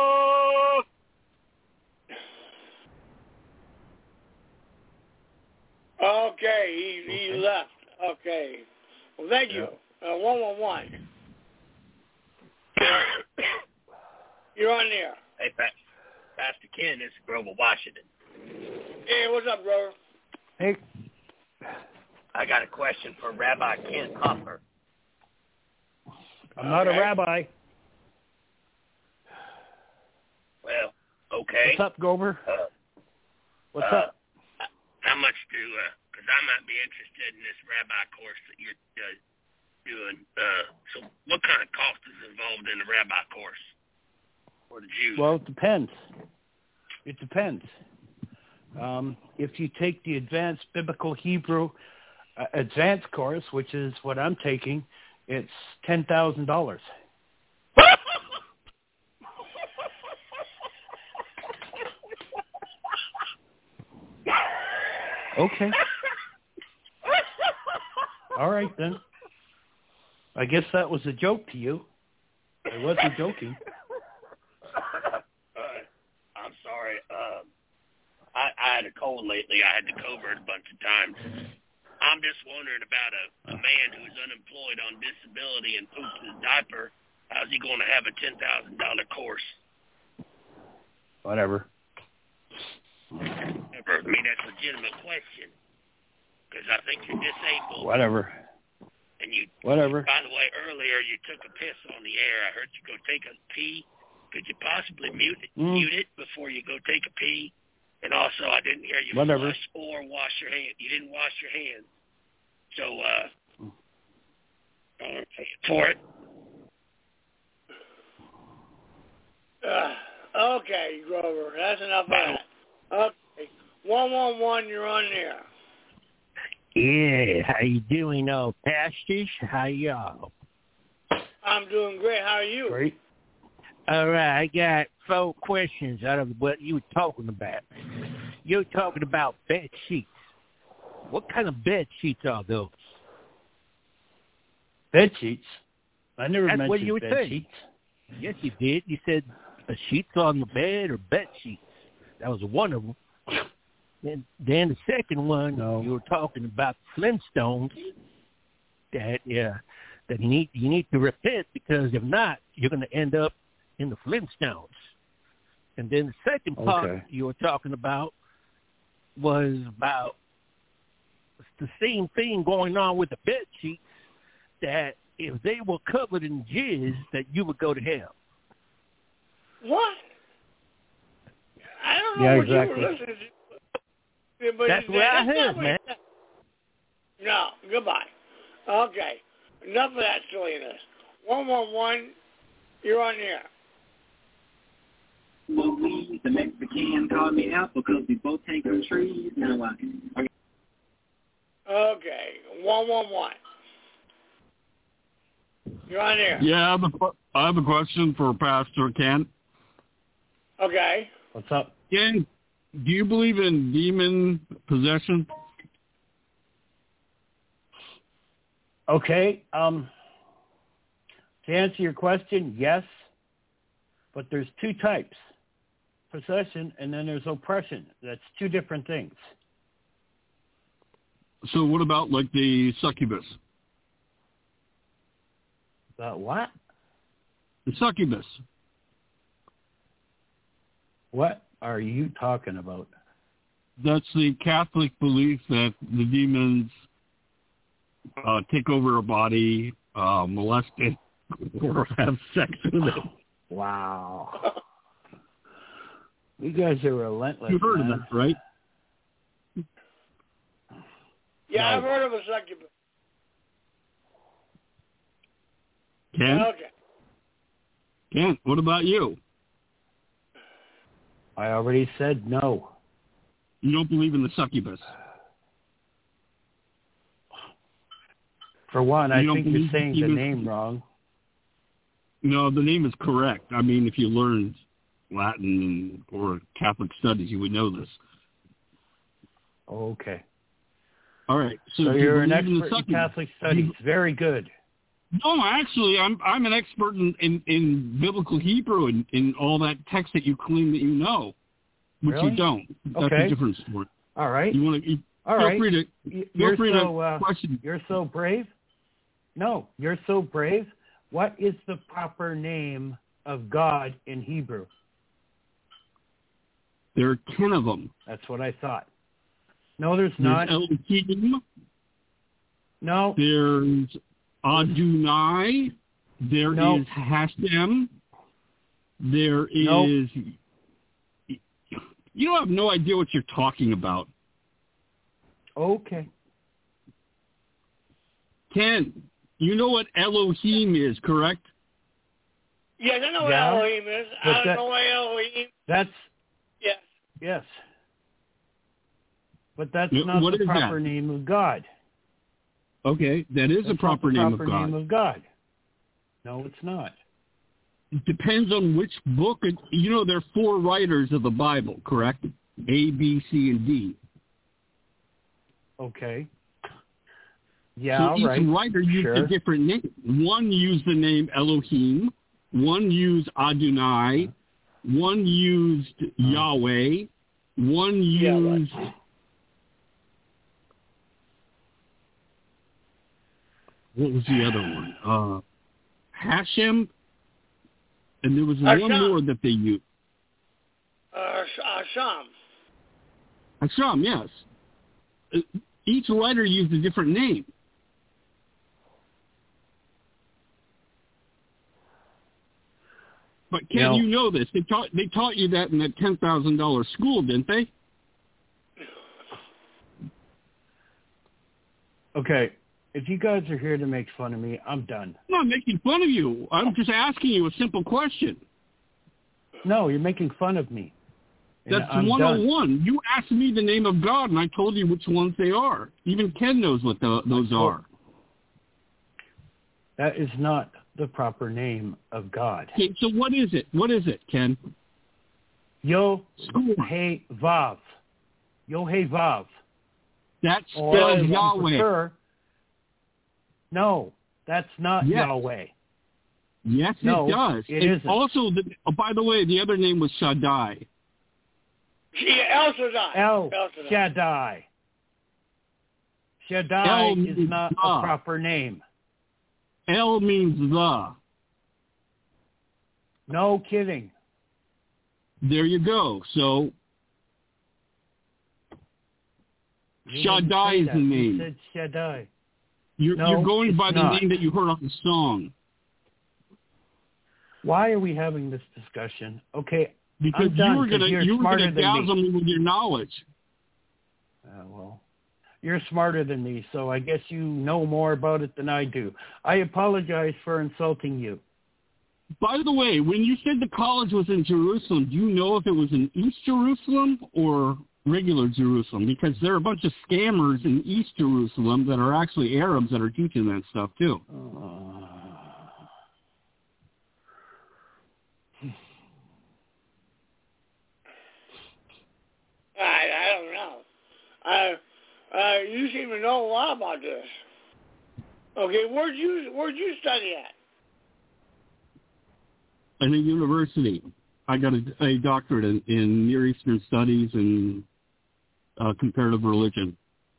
Okay, he, he Okay. left. Okay. Well, thank you. Uh, one one one. You're on there. Hey, pa- Pastor Ken, this is Grover Washington. Hey, what's up, brother? Hey, I got a question for Rabbi Ken Hoffer. I'm not a Okay. rabbi. Well, okay. What's up, Gober? Uh, What's uh, up? How much do, because I might be interested in this rabbi course that you're uh, doing. Uh, so what kind of cost is involved in the rabbi course for the Jews? Well, it depends. It depends. Um, if you take the Advanced Biblical Hebrew uh, Advanced course, which is what I'm taking, it's ten thousand dollars. Okay. All right, then. I guess that was a joke to you. I wasn't joking. Uh, I'm sorry. Um, I, I had a cold lately. I had to cover it a bunch of times. I'm just wondering about a, a man who's unemployed on disability and poops his diaper. How's he going to have a ten thousand dollars course? Whatever. I mean, that's a legitimate question. Because I think you're disabled. Whatever. And you, Whatever. by the way, earlier you took a piss on the air. I heard you go take a pee. Could you possibly mute it, Mm. mute it before you go take a pee? And also, I didn't hear you Whatever. flush or wash your hands. You didn't wash your hands. So, uh, don't pay for it. Uh, okay, Grover. That's enough of that. Okay. one one one, you're on there. Yeah, how you doing, old pastors? How y'all? I'm doing great. How are you? Great. All right, I got four questions out of what you were talking about. You were talking about bed sheets. What kind of bed sheets are those? Bed sheets? I never That's mentioned what you were bed saying. sheets. Yes, you did. You said a sheets on the bed or bed sheets. That was one of them. Then, then the second one, No. you were talking about Flintstones. That yeah, that you need you need to repent, because if not, you're going to end up in the Flintstones. And then the second part Okay. you were talking about was about the same thing going on with the bed sheets, that if they were covered in jizz, that you would go to hell. What? I don't know Yeah, what exactly. you were listening to. But That's you what said- I that's heard, not what man. you said. No, goodbye. Okay. Enough of that silliness. one one one, you're on the air. Well, we, the Mexican called me out because we both take our trees. Now I okay. Okay. one one one. You're on there. Yeah, I have a, que- I have a question for Pastor Ken. Okay. What's up? Ken, do you believe in demon possession? Okay. Um, to answer your question, yes. But there's two types. Possession and then there's oppression. That's two different things. So what about like the succubus? About what? The succubus. What are you talking about? That's the Catholic belief that the demons uh, take over a body, uh, molest it, or have sex with it. Wow. You guys are relentless. You heard man. of that, right? Yeah, No. I've heard of a succubus. Ken? Okay. Ken, what about you? I already said no. You don't believe in the succubus? For one, I You don't think you're believe saying the demons- name wrong. No, the name is correct. I mean, if you learned Latin or Catholic studies, you would know this. Okay. All right. So, So do you're an believe in the expert in second- Catholic studies. Very good. No, actually, I'm I'm an expert in, in, in biblical Hebrew and in all that text that you claim that you know, which Really? you don't. That's Okay. a different story. All right. You want to? You, All feel right. free to Y- feel You're free so to uh, question. you're so brave. No, you're so brave. What is the proper name of God in Hebrew? There are ten of them. That's what I thought. No, there's There's not. Elohim. No. There's Adonai. There is No. Hashem. There is. Nope. You have no idea what you're talking about. Okay. Ken, you know what Elohim is, correct? Yes, I know what Yeah, Elohim is. but I that- know what Elohim. That's Yes. yes. But that's Yeah, not what the is proper that? name of God. Okay, that is That's the proper, not the name, proper of God. name of God. No, it's not. It depends on which book. It, you know, there are four writers of the Bible, correct? A, B, C, and D. Okay. Yeah, so each right. writer used Sure. a different name. One used the name Elohim. One used Adonai. One used Yahweh. One used... What was the other one? Uh, Hashem. And there was one Hashem. more that they used. Uh, Hashem. Hashem, yes. Uh, Each writer used a different name. But Ken, No. you know this. They taught they taught you that in that ten thousand dollar school, didn't they? Okay. If you guys are here to make fun of me, I'm done. I'm not making fun of you. I'm just asking you a simple question. No, you're making fun of me. And That's I'm one oh done. one. You asked me the name of God, and I told you which ones they are. Even Ken knows what the, those are. That is not the proper name of God. Okay, so what is it? What is it, Ken? Yo-Hey Vav. Yo-Hey Vav. That Or spells if you Yahweh. prefer- no, that's not Yes. Yahweh. Yes, No, it does. it and isn't. also, the, oh, by the way, the other name was Shaddai. Yeah, El Shaddai. El Shaddai. Shaddai. Shaddai El is means not the. a proper name. El means the. No kidding. There you go. So You Shaddai didn't is say the that. name. You said Shaddai. You're, No, you're going it's by the not. name that you heard off the song. Why are we having this discussion? Okay, Because I'm done, you were 'cause gonna you're you were smarter gonna than me. dazzle me with your knowledge. Uh, well, you're smarter than me, so I guess you know more about it than I do. I apologize for insulting you. By the way, when you said the college was in Jerusalem, do you know if it was in East Jerusalem or regular Jerusalem? Because there are a bunch of scammers in East Jerusalem that are actually Arabs that are teaching that stuff too. Uh, I, I don't know. I, uh, you seem to know a lot about this. Okay, where'd you where'd you study at? In a university, I got a, a doctorate in, in Near Eastern Studies and uh, comparative religion.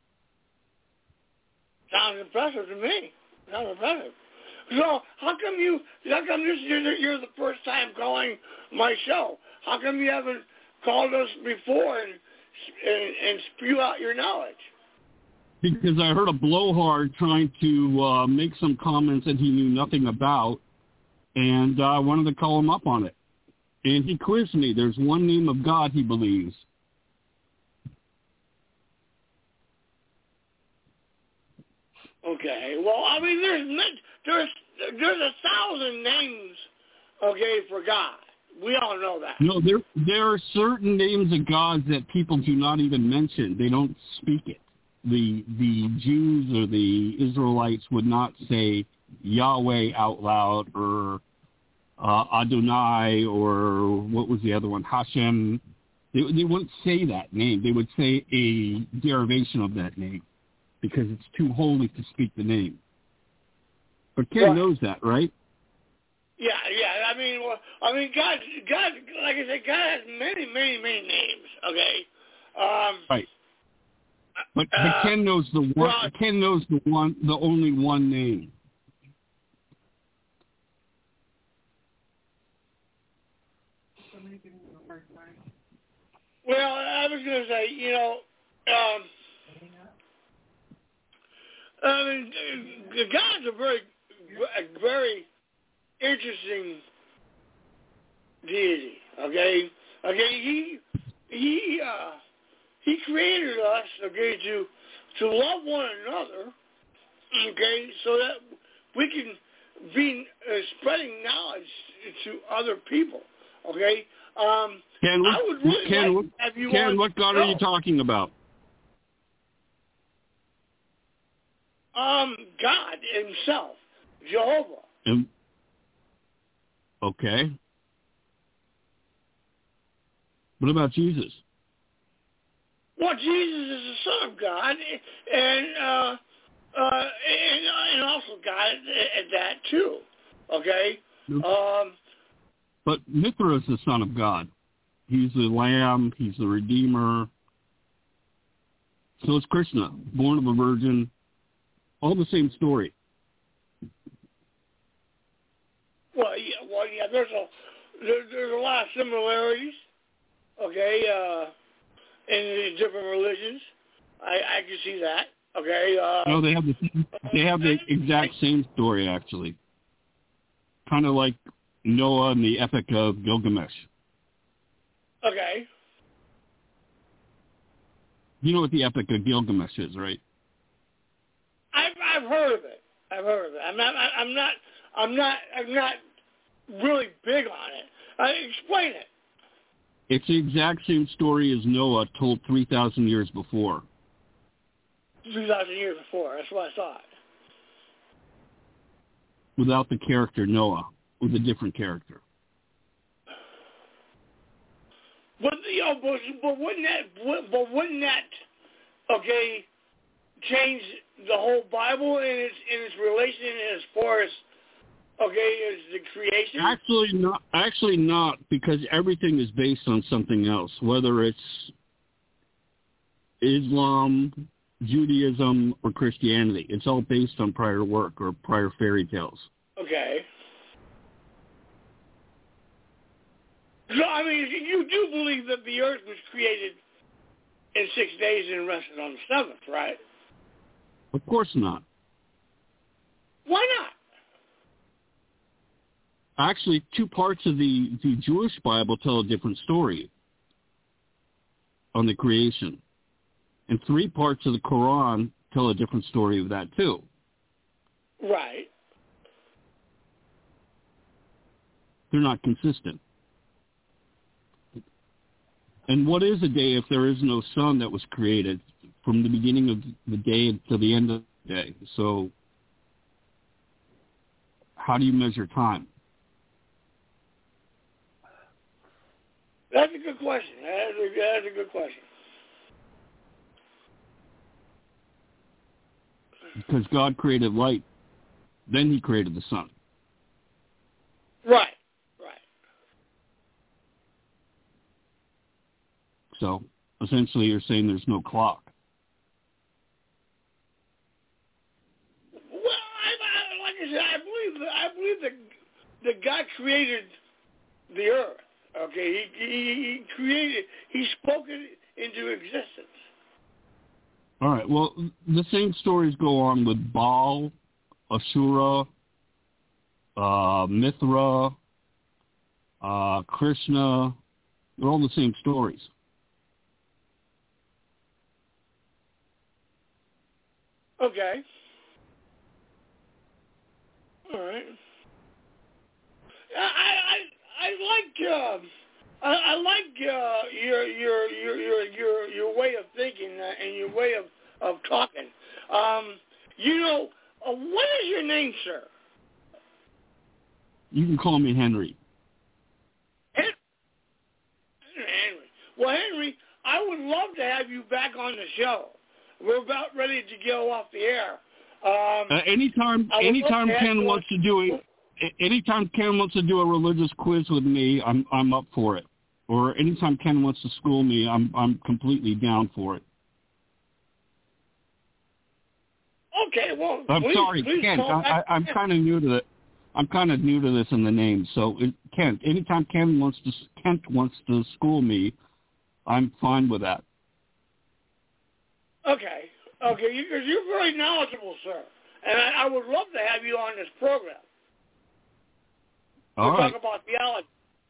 Sounds impressive to me. Sounds impressive. So how come you? How come this you're, the- you're the first time calling my show? How come you haven't called us before and and, and spew out your knowledge? Because I heard a blowhard trying to uh, make some comments that he knew nothing about, and uh, I wanted to call him up on it. And he quizzed me. There's one name of God he believes. Okay. Well, I mean, there's mi- there's there's a thousand names, okay, for God. We all know that. No, there there are certain names of gods that people do not even mention. They don't speak it. The the Jews or the Israelites would not say Yahweh out loud or uh, Adonai or what was the other one, Hashem. They, they wouldn't say that name. They would say a derivation of that name. because it's too holy to speak the name. But Ken Right. knows that, right? Yeah, yeah. I mean, well, I mean, God, God, like I said, God has many, many, many names. Okay. Um, Right. But, but uh, Ken knows the one. well, Ken knows the one, the only one name. Well, I was going to say, you know, um, I mean, uh, God's a very, a very interesting deity. Okay, okay. He he uh, he created us. Okay, to to love one another. Okay, so that we can be uh, spreading knowledge to other people. Okay. Um, Ken, what, I would really Ken, like what, to have you Ken, on what God the are you show. talking about? Um, God himself, Jehovah. Um, okay. What about Jesus? Well, Jesus is the Son of God, and uh, uh, and, and also God at, at that too. Okay. Um, But Mithra is the Son of God. He's the Lamb. He's the Redeemer. So is Krishna, born of a virgin. All the same story. well, yeah, well, yeah. There's a there, there's a lot of similarities. Okay. Uh, in the different religions, I, I can see that. Okay. Uh, No, they have the they have the exact same story actually. Kind of like Noah and the Epic of Gilgamesh. Okay. You know what the Epic of Gilgamesh is, right? I've I've heard of it. I've heard of it. I'm not. I'm not. I'm not. I'm not really big on it. Uh, explain it. It's the exact same story as Noah told three thousand years before. Three thousand years before. That's what I thought. Without the character Noah, with a different character. But you know, but, but wouldn't that? But wouldn't that? Okay, change the whole Bible in its in its relation as far as okay as the creation? Actually not. Actually not, because everything is based on something else. Whether it's Islam, Judaism, or Christianity, it's all based on prior work or prior fairy tales. Okay. So I mean, you do believe that the earth was created in six days and rested on the seventh, right? Of course not. Why not? Actually, two parts of the, the Jewish Bible tell a different story on the creation. And three parts of the Quran tell a different story of that too. Right. They're not consistent. And what is a day if there is no sun that was created from the beginning of the day to the end of the day? So how do you measure time? That's a good question. That's a, that's a good question. Because God created light, then he created the sun. Right. Right. So essentially you're saying there's no clock. Well, I, I, like I said, I believe that, I believe that, that God created the earth. Okay, he, he, he created, he spoke it into existence. All right. Well, the same stories go on with Baal, Ashura, uh, Mithra, uh, Krishna. They're all the same stories. Okay. All right. I I I like um I, I like uh, your your your your your your way of thinking uh, and your way of of talking. Um, you know, uh, what is your name, sir? You can call me Henry. Henry. Henry. Well, Henry, I would love to have you back on the show. we're about ready to go off the air. Um, uh, anytime, anytime Ken wants to do it, anytime Ken wants to do a religious quiz with me, I'm I'm up for it. Or anytime Ken wants to school me, I'm I'm completely down for it. Okay, well, I'm please, sorry, please Kent. call I, I, I'm kind of new to the, I'm kind of new to this in the name. So it, Kent, anytime Ken wants to Kent wants to school me, I'm fine with that. Okay, okay, you, you're very knowledgeable, sir, and I, I would love to have you on this program. All to right. talk about theology.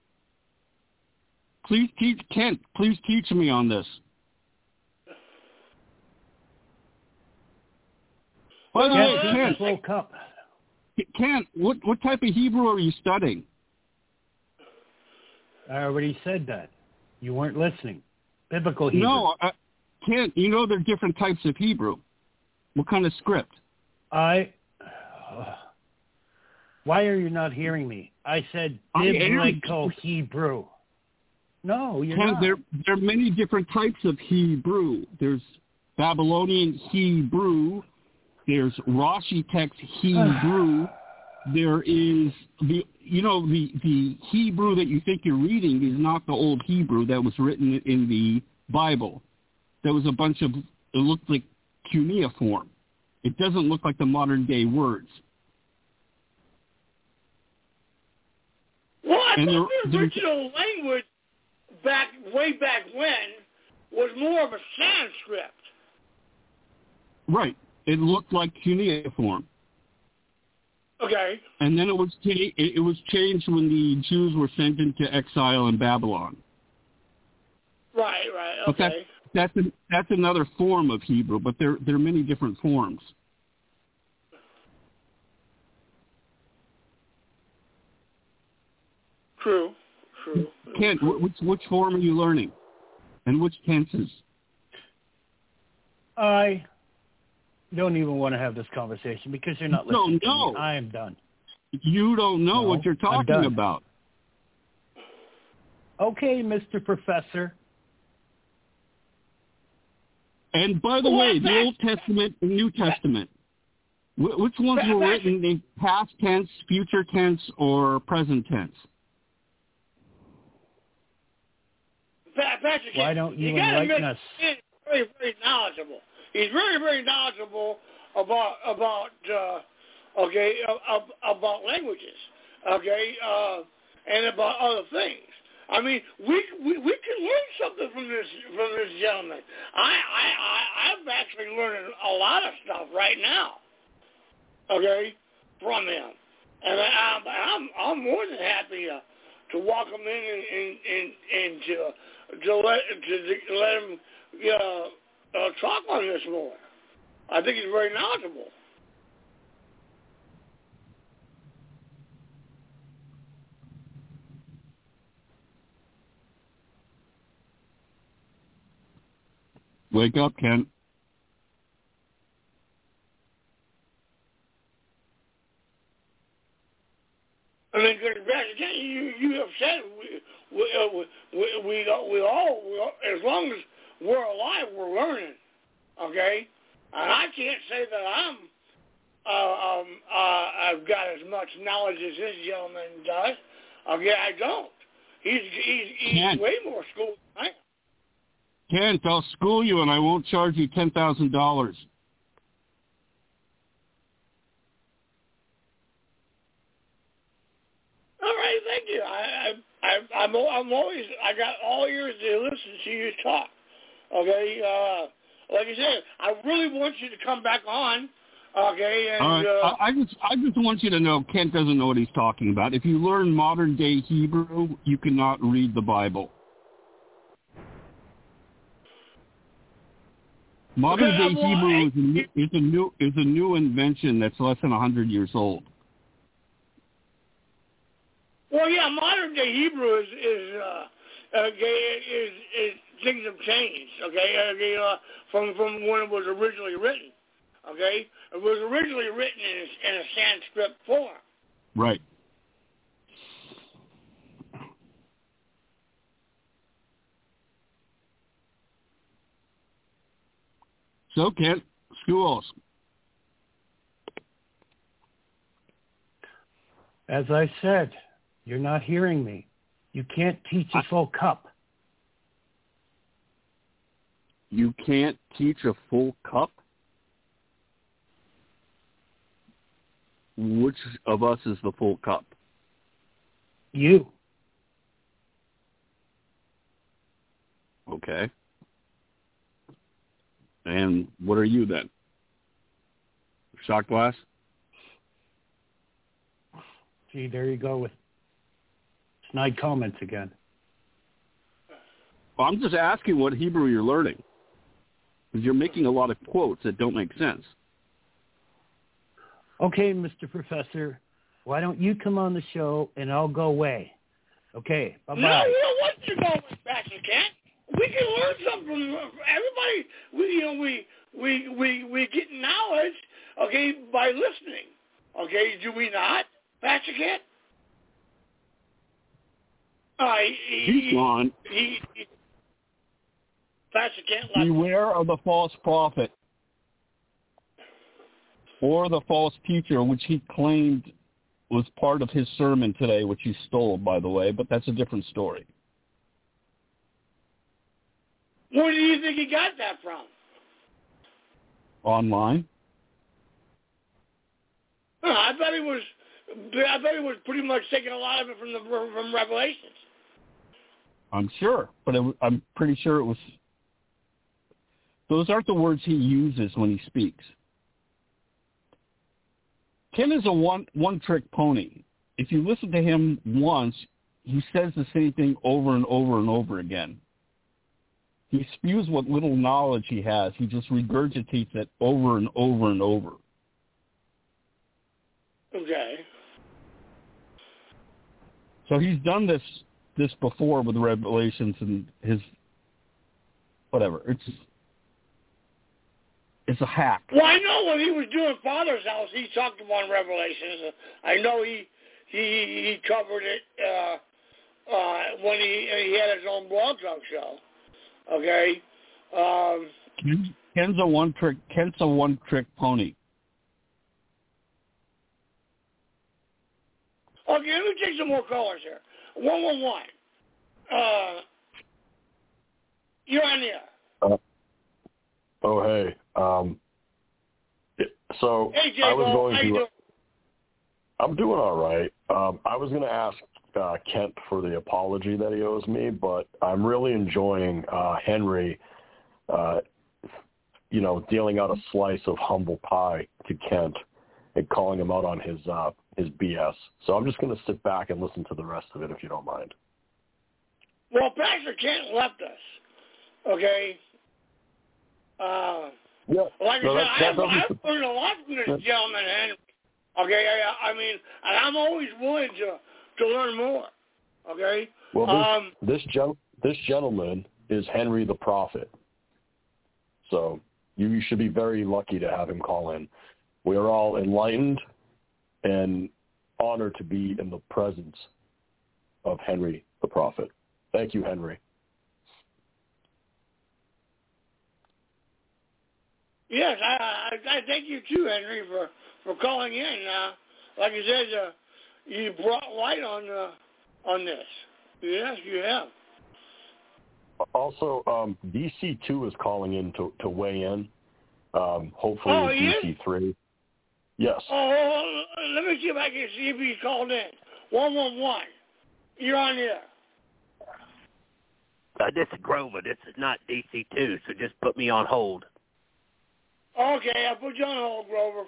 Please teach Kent. Please teach me on this. By the way, Kent, woke up. Kent, what what type of Hebrew are you studying? I already said that. You weren't listening. Biblical Hebrew. No, uh, Kent. You know there are different types of Hebrew. What kind of script? I. Uh, why are you not hearing me? I said I biblical Hebrew. No, you're Kent, not. There, there are many different types of Hebrew. There's Babylonian Hebrew. There's Rashi text Hebrew. There is the, you know, the, the Hebrew that you think you're reading is not the old Hebrew that was written in the Bible. There was a bunch of, it looked like cuneiform. It doesn't look like the modern day words. Well, I And thought there, the original language back way back when was more of a Sanskrit. Right. It looked like cuneiform. Okay. And then it was ta- it was changed when the Jews were sent into exile in Babylon. Right, right, But that's okay. that's a, that's another form of Hebrew, but there there are many different forms. True, true. Kent, wh- which which form are you learning, and which tenses? I don't even want to have this conversation because you're not No, listening no. to me. I am done. You don't know No, what you're I'm talking done. about. Okay, Mister Professor. And by the Well, way, the that- Old Testament and New Testament, wh- which ones That- were that's- written in past tense, future tense, or present tense? Pa- Patrick, Why don't you gotta enlighten admit, us? He's very, very knowledgeable. He's very, very knowledgeable about about uh, okay uh, about languages, okay, uh, and about other things. I mean, we, we we can learn something from this from this gentleman. I I, I I'm actually learning a lot of stuff right now, okay, from him, and I, I'm I'm I'm more than happy to to walk him in and and and, and to to let to, to let him uh, uh, talk on this more. I think he's very knowledgeable. Wake up, Kent. I mean, because you you have said we we uh, we we, we, we all we all, as long as we're alive, we're learning. Okay, and I can't say that I'm uh, um uh I've got as much knowledge as this gentleman does. Okay, I don't. He's he's he's Kent. way more schooled than I am. Kent, I'll school you, and I won't charge you ten thousand dollars. All right, thank you. I, I, I, I'm, I'm always, I got all ears to listen to you talk. Okay, uh, like I said, I really want you to come back on. Okay, and All right. uh, I, I just I just want you to know Kent doesn't know what he's talking about. If you learn modern day Hebrew, you cannot read the Bible. Modern Okay, day well, Hebrew is a, I- new, is a new is a new invention that's less than a hundred years old. well, yeah, modern day Hebrew is is uh, okay, is, is things have changed. Okay, okay uh, from from when it was originally written. Okay, it was originally written in a, in a Sanskrit form. Right. So, Kent, schools. As I said, you're not hearing me. You can't teach a full cup. You can't teach a full cup? Which of us is the full cup? You. Okay. And what are you then? Shot glass? See, there you go with snide comments again. Well, I'm just asking what Hebrew you're learning. Because you're making a lot of quotes that don't make sense. Okay, Mister Professor, why don't you come on the show and I'll go away? Okay, bye-bye. No, we don't want you to go with Pastor Kent. We can learn something from everybody. We, you know, we we we we get knowledge, okay, by listening. Okay, do we not, Pastor Kent? Uh, he, He's he, gone. He, he, Pastor Kent left. Beware of the false prophet or the false teacher, which he claimed was part of his sermon today, which he stole, by the way, but that's a different story. Where do you think he got that from? Online? Huh, I bet he was. I bet he was pretty much taking a lot of it from the from Revelations. I'm sure, but it, I'm pretty sure it was. Those aren't the words he uses when he speaks. Ken is a one one trick pony. If you listen to him once, he says the same thing over and over and over again. He spews what little knowledge he has. He just regurgitates it over and over and over. Okay. So he's done this this before with Revelations and his whatever. It's it's a hack. Well, I know when he was doing Father's House, he talked about Revelations. I know he he he covered it uh, uh, when he he had his own blog talk show. Okay. Um, Ken, Ken's a one trick. Ken's a one trick pony. Okay, let me take some more callers here. One one one. Uh, you're on there. Uh, oh hey. Um, it, so hey, Jay, I was Bo, going how to. You doing? I'm doing all right. Um, I was going to ask uh, Kent for the apology that he owes me, but I'm really enjoying uh, Henry, uh, you know, dealing out a slice of humble pie to Kent and calling him out on his uh, his B S. So I'm just going to sit back and listen to the rest of it, if you don't mind. Well, Pastor Kent left us. Okay. Uh, yeah. Like no, I that, said, that I, I've doesn't... learned a lot from this gentleman, Henry. Okay, I, I mean, and I'm always willing to to learn more. Okay. Well, this um, this, gen- this gentleman is Henry the Prophet. So you, you should be very lucky to have him call in. We are all enlightened and honored to be in the presence of Henry the Prophet. Thank you, Henry. Yes, I, I, I thank you too, Henry, for, for calling in. Uh, like I said, uh, you brought light on uh, on this. Yes, you have. Also, um, D C two is calling in to, to weigh in. Um, hopefully, Oh, it's he D is? C three. Yes. Oh, let me see if I can see if he called in. One one one. You're on there. Uh, this is Grover. This is not D C two, so just put me on hold. Okay, I'll put you on hold, Grover.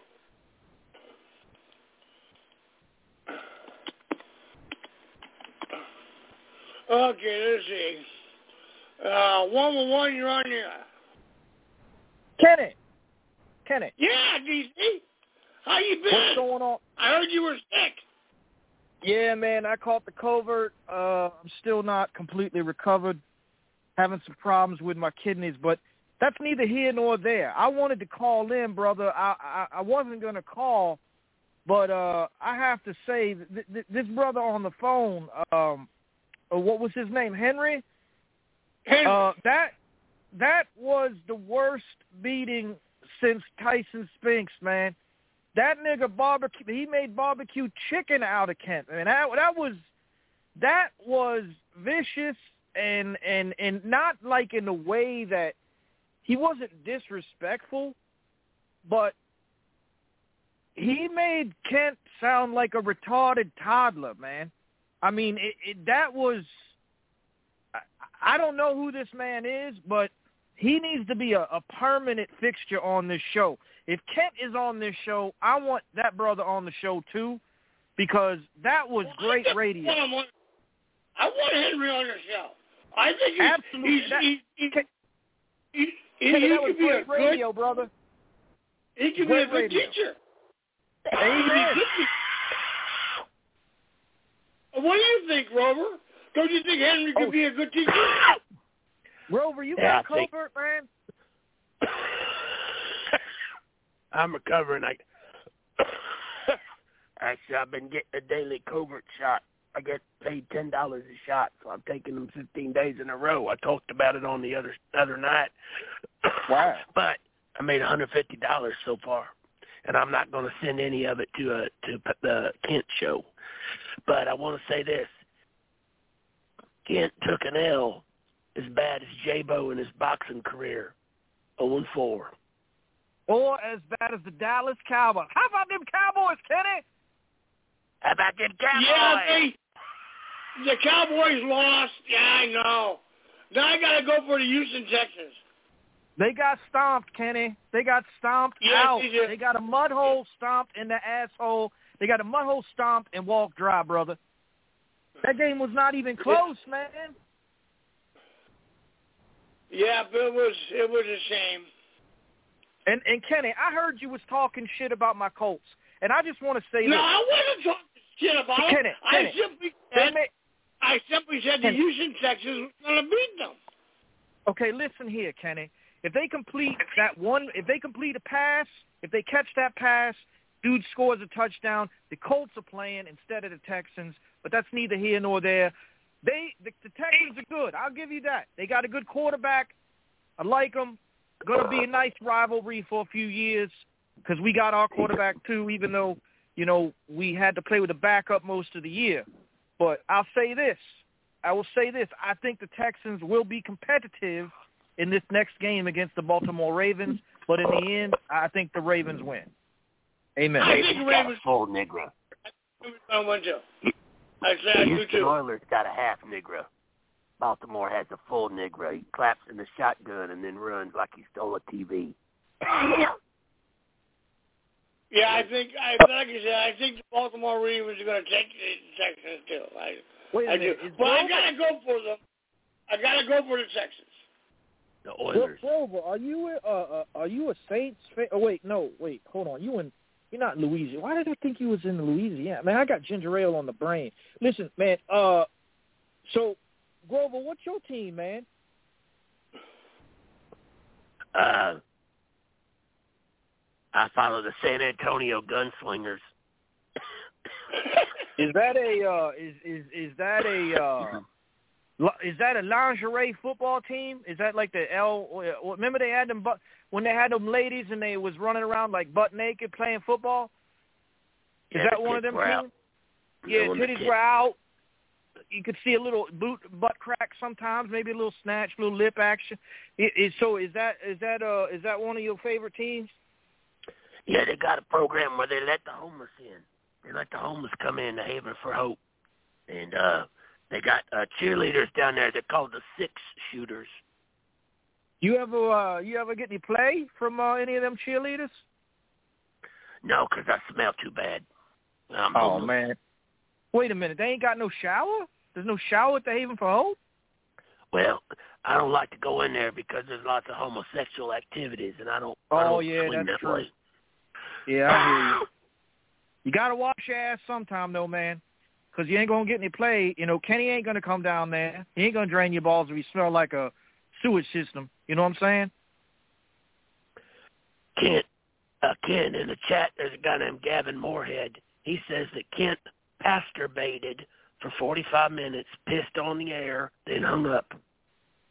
Okay, let's see. Uh, one one one, you're on there. Kenny. Kenny. Yeah, D C. How you been? What's going on? I heard you were sick. Yeah, man, I caught the COVID. Uh, I'm still not completely recovered. Having some problems with my kidneys, but that's neither here nor there. I wanted to call in, brother. I I, I wasn't going to call, but uh, I have to say, th- th- this brother on the phone, um, uh, what was his name, Henry? Henry. Uh, that that was the worst beating since Tyson Spinks, man. That nigga barbecue, he made barbecue chicken out of Kent, man. That, that was that was vicious and and and not like in the way that he wasn't disrespectful, but he made Kent sound like a retarded toddler, man. I mean, it, it, that was. I, I don't know who this man is, but he needs to be a, a permanent fixture on this show. If Kent is on this show, I want that brother on the show too, because that was well, great I radio. Want, I want Henry on the show. I think he's, absolutely. He's, that, he, he, Ken, he, he, Ken, he that was could be great a good radio, brother. He could great be a good radio. teacher. Amen. What do you think, Rover? Don't you think Henry could oh. be a good teacher? Rover, you yeah, got covert, man? I'm recovering. I actually I've been getting a daily covert shot. I get paid ten dollars a shot, so I'm taking them fifteen days in a row. I talked about it on the other other night. Wow! But I made one hundred fifty dollars so far, and I'm not going to send any of it to a to the Kent show. But I want to say this: Kent took an L as bad as J-Bo in his boxing career, oh and four. Or as bad as the Dallas Cowboys. How about them Cowboys, Kenny? How about them Cowboys? Yeah, they, the Cowboys lost. Yeah, I know. Now I got to go for the Houston Texans. They got stomped, Kenny. They got stomped yes, out. They, they got a mud hole stomped in the asshole. They got a mud hole stomped and walked dry, brother. That game was not even close, man. Yeah, but it was it was a shame. And and Kenny, I heard you was talking shit about my Colts, and I just want to say no, this. No, I wasn't talking shit about them. Kenny, I Kenny, simply said Kenny, I simply said the Houston Texans were going to beat them. Okay, listen here, Kenny. If they complete that one, if they complete a pass, if they catch that pass, dude scores a touchdown. The Colts are playing instead of the Texans, but that's neither here nor there. They the, the Texans are good. I'll give you that. They got a good quarterback. I like them. Going to be a nice rivalry for a few years because we got our quarterback too, even though, you know, we had to play with a backup most of the year. But I'll say this. I will say this. I think the Texans will be competitive in this next game against the Baltimore Ravens, but in the end, I think the Ravens win. Amen. I think the Ravens full Negro. I want to. I say I do Houston too. Oilers got a half Negro. Baltimore has a full Negro. He claps in the shotgun and then runs like he stole a T V. Yeah, I think, I like I said, I think the Baltimore Ravens are going to take the Texans too. I, Wait a I minute. do. But I got to go for them. I got to go for the Texans. The Oilers. Grover, are you uh, uh are you a Saints fan? Oh wait, no, wait, hold on. You in you're not in Louisiana. Why did I think you was in Louisiana? Man, I got ginger ale on the brain. Listen, man. Uh, so. Grover, what's your team, man? Uh, I follow the San Antonio Gunslingers. Is that a uh, is is is that a uh, is that a lingerie football team? Is that like the L? Remember they had them but when they had them ladies and they was running around like butt naked playing football. Is yeah, that one of them teams? Out. Yeah, titties were out. You could see a little boot butt crack sometimes, maybe a little snatch, a little lip action. It, it, so is that is that uh is that one of your favorite teams? Yeah, they got a program where they let the homeless in. They let the homeless come in to Haven for Hope, and uh they got uh, cheerleaders down there. They're called the Six Shooters. You ever uh, you ever get any play from uh, any of them cheerleaders? No, because I smell too bad. I'm oh homeless. man. Wait a minute, they ain't got no shower? There's no shower at the Haven for Hope? Well, I don't like to go in there because there's lots of homosexual activities, and I don't. Oh I don't yeah, swing that's that true. way. Yeah, I hear you. You gotta wash your ass sometime though, man, because you ain't gonna get any play. You know, Kenny ain't gonna come down there. He ain't gonna drain your balls if you smell like a sewage system. You know what I'm saying? Kent, uh, Kent in the chat, there's a guy named Gavin Moorhead. He says that Kent masturbated for forty-five minutes, pissed on the air, then hung up.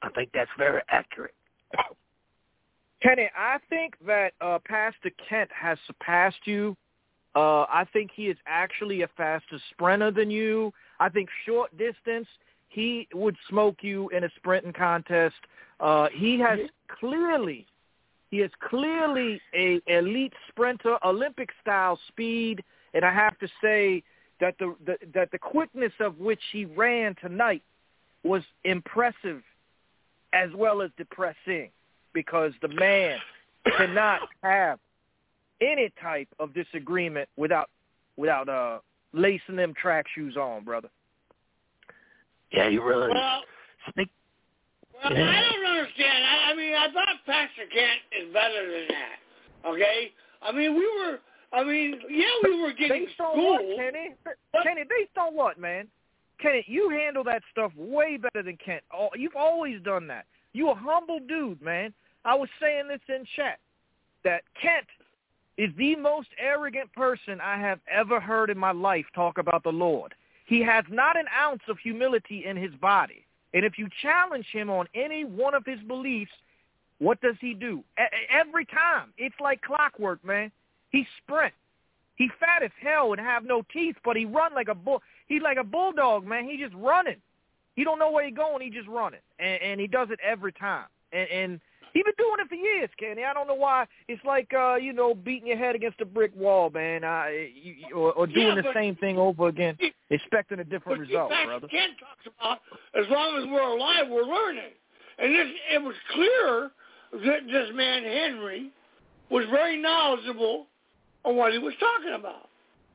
I think that's very accurate. Kenny, I think that uh, Pastor Kent has surpassed you. Uh, I think he is actually a faster sprinter than you. I think short distance, he would smoke you in a sprinting contest. Uh, he has clearly, he is clearly a elite sprinter, Olympic-style speed, and I have to say that the, the that the quickness of which he ran tonight was impressive as well as depressing, because the man cannot have any type of disagreement without without uh, lacing them track shoes on, brother. Yeah, you really. Well, speak. Well, yeah. I don't understand. I, I mean, I thought Pastor Kent is better than that. Okay, I mean, we were. I mean, yeah, we were getting based on schooled. what, Kenny? Kenny, based on what, man? Kenny, you handle that stuff way better than Kent. Oh, you've always done that. You a humble dude, man. I was saying this in chat, that Kent is the most arrogant person I have ever heard in my life talk about the Lord. He has not an ounce of humility in his body. And if you challenge him on any one of his beliefs, what does he do? A- every time. It's like clockwork, man. He sprint. He fat as hell and have no teeth, but he run like a bull. He's like a bulldog, man. He just running. He don't know where he going. He just running. And, and he does it every time. And, and he been doing it for years, Kenny. I don't know why. It's like, uh, you know, beating your head against a brick wall, man, uh, you, or, or doing yeah, the same thing over again, he, expecting a different but result, Pastor brother. Kent talks about as long as we're alive, we're learning. And this, it was clear that this man, Henry, was very knowledgeable on what he was talking about.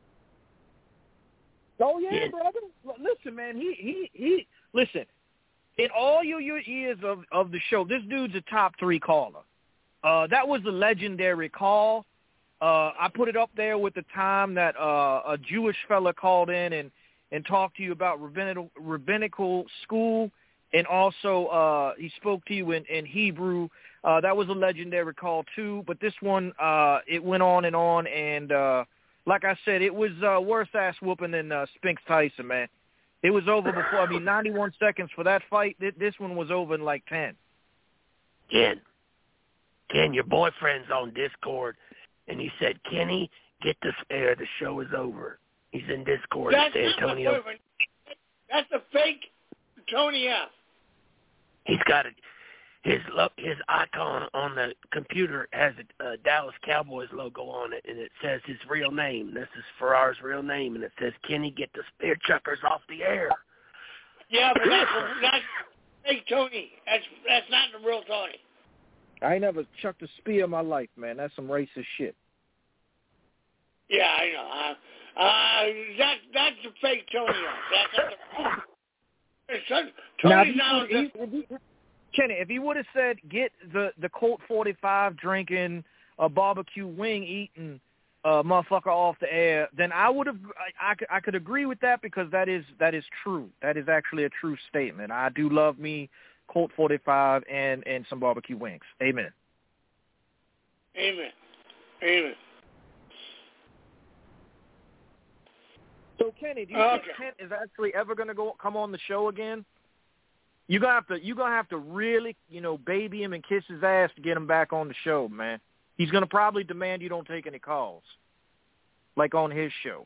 Oh, yeah, brother. Listen, man, he, he, he, listen, in all your, your years of, of the show, this dude's a top three caller. Uh, that was a legendary call. Uh, I put it up there with the time that uh, a Jewish fella called in and, and talked to you about rabbinical, rabbinical school, and also uh, he spoke to you in, in Hebrew. Uh, that was a legendary call, too. But this one, uh, it went on and on, and uh, like I said, it was uh, worse ass whooping than uh, Spinks Tyson, man. It was over before. I mean, ninety-one seconds for that fight. This one was over in like ten. Ken, Ken, your boyfriend's on Discord, and he said, Kenny, get the spare. The show is over. He's in Discord. That's San not Antonio. my boyfriend. That's a fake Tony F. He's got a, his lo- his icon on the computer has a, a Dallas Cowboys logo on it, and it says his real name. This is Farrar's real name, and it says, Kenny, get the spear chuckers off the air. Yeah, but that's, that's fake Tony. That's that's not the real Tony. I ain't never chucked a spear in my life, man. That's some racist shit. Yeah, I know. Uh, uh, that that's the fake Tony. That's not the, Tony's now, not he, he, he, Kenny, if he would have said, get the, the Colt forty-five drinking, a barbecue wing eating uh, motherfucker off the air, then I would have, I, I, could, I could agree with that, because that is that is true. That is actually a true statement. I do love me Colt forty-five and, and some barbecue wings. Amen. Amen. Amen. So, Kenny, do you okay. think Kent is actually ever going to go come on the show again? You're gonna have to you're gonna have to really, you know, baby him and kiss his ass to get him back on the show, man. He's gonna probably demand you don't take any calls, like on his show.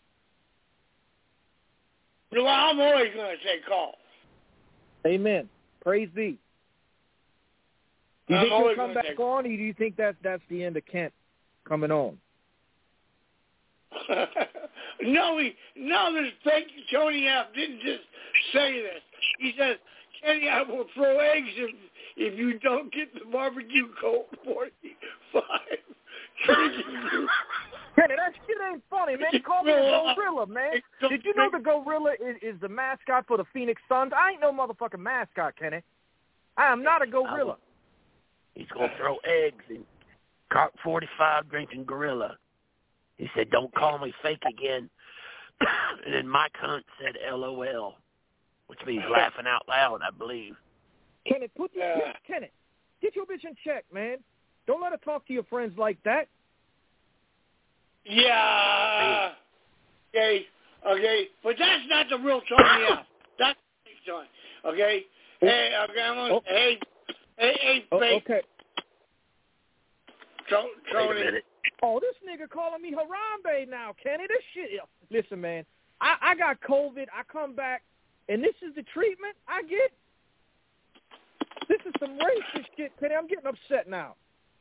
Well, I'm always gonna take calls. Amen. Praise be. Do you I'm think he'll always come gonna back take... on, or do you think that that's the end of Kent coming on? no, he no, this fake Tony F didn't just say this. He said, Kenny, I will throw eggs if, if you don't get the barbecue Colt forty-five. Kenny, that shit ain't funny, man. He called me a gorilla, man. Did you know the gorilla is, is the mascot for the Phoenix Suns? I ain't no motherfucking mascot, Kenny. I am not a gorilla. He's going to throw eggs and Colt forty-five drinking gorilla. He said, don't call me fake again. And then Mike Hunt said L O L, which means laughing out loud, I believe. Kenneth, put this, uh, Kenneth, get your bitch in check, man. Don't let her talk to your friends like that. Yeah. Okay. Okay. But that's not the real Tony F. That's the fake Tony. Okay. Hey, okay, I'm gonna, oh. hey, Hey, hey, Oh, fake. okay. Tony. Oh, this nigga calling me Harambe now, Kenny. This shit. Listen, man. I, I got COVID. I come back, and this is the treatment I get. This is some racist shit, Kenny. I'm getting upset now.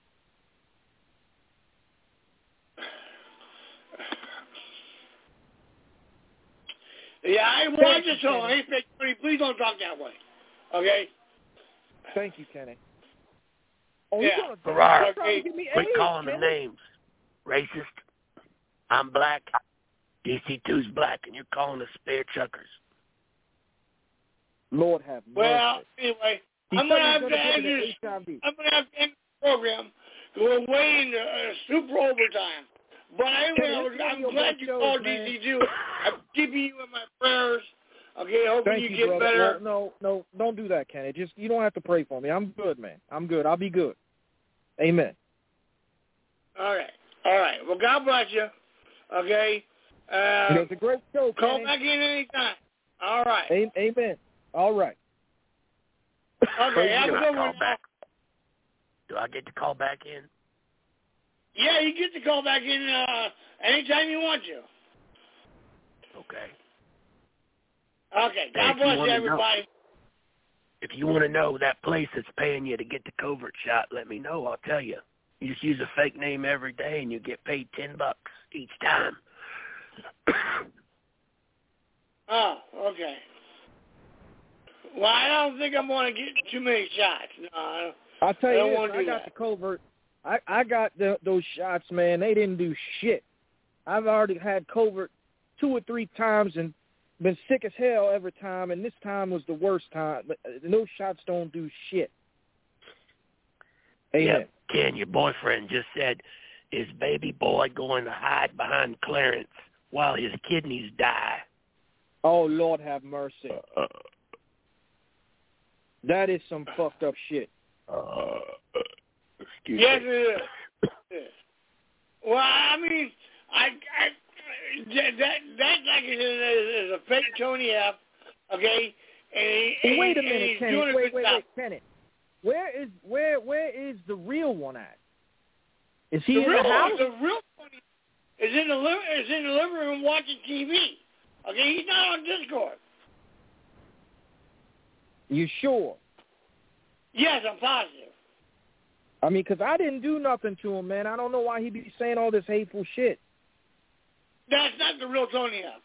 Yeah, I want you to. Hey, fake Tony, please don't talk that way. Okay? Thank you, Kenny. Oh, yeah. you Farrar, quit calling the names. Racist. I'm black. D C two's black, and you're calling us spare chuckers. Lord have mercy. Well, anyway, he I'm going to have to gonna end this. I'm going to have to end the program. We're way into uh, super overtime. But anyway, I was, I'm glad you called D C two. I'm keeping you in my prayers. Okay, hoping Thank you, you get brother. better. No, no, no, don't do that, Kenny. Just you don't have to pray for me. I'm good, man. I'm good. I'll be good. Amen. All right. All right. Well, God bless you. Okay. Uh, it's a great show, Call Kenny. back in anytime. All right. Amen. All right. Okay, have a good one. Back? Do I get to call back in? Yeah, you get to call back in uh, anytime you want to. Okay. Okay. God hey, bless you you, everybody. Know, if you want to know that place that's paying you to get the covert shot, let me know. I'll tell you. You just use a fake name every day, and you get paid ten bucks each time. Oh, okay. Well, I don't think I'm going to get too many shots. No, I don't, I'll tell I don't you want this, to do I got that. the covert. I, I got the, those shots, man. They didn't do shit. I've already had covert two or three times and been sick as hell every time, and this time was the worst time. But those shots don't do shit. Amen. Yep. Ken, your boyfriend just said his baby boy going to hide behind Clarence while his kidneys die. Oh, Lord have mercy. Uh, That is some fucked up shit. Uh, excuse yes, me. it is. It is. Well, I mean, I, I that that that like is, is a fake Tony F. Okay, and, he, and Wait a and minute, he's Kenny. doing a Wait, good wait, job. wait, Kenny. Where is where where is the real one at? Is he the in real the house? One, the real Tony is in the li- is in the living room watching T V. Okay, he's not on Discord. You sure? Yes, I'm positive. I mean, because I didn't do nothing to him, man. I don't know why he be saying all this hateful shit. That's not the real Tony F.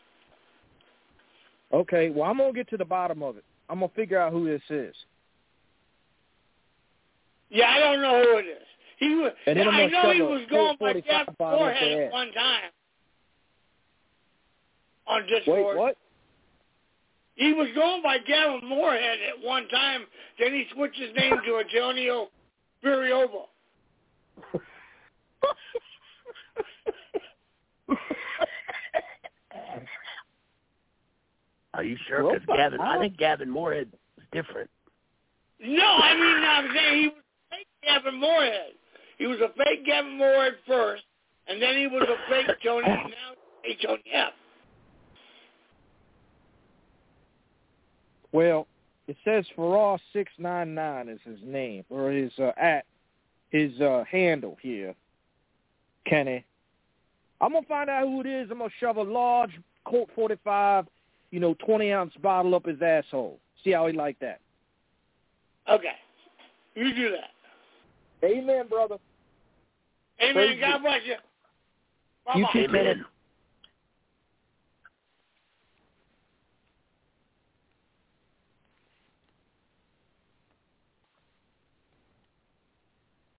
Okay, well, I'm going to get to the bottom of it. I'm going to figure out who this is. Yeah, I don't know who it is. He was. And then I'm I gonna know shove he a was going by forty-five Jeff's bomb up forehead their at ass. one time on Discord. Wait, what? He was going by Gavin Moorhead at one time. Then he switched his name to Antonio Furiobo. Are you sure? Because Gavin, I think Gavin Moorhead was different. No, I mean, I'm saying he was a fake Gavin Moorhead. He was a fake Gavin Moorhead first, and then he was a fake Tony, now he's a Tony F. Well, it says Farrar six nine nine is his name, or his uh, at his uh, handle here, Kenny. I'm going to find out who it is. I'm going to shove a large Colt forty-five, you know, twenty-ounce bottle up his asshole. See how he like that. Okay. You do that. Amen, brother. Amen. Praise God you. bless you. Bye-bye. You too, Kenny. Amen.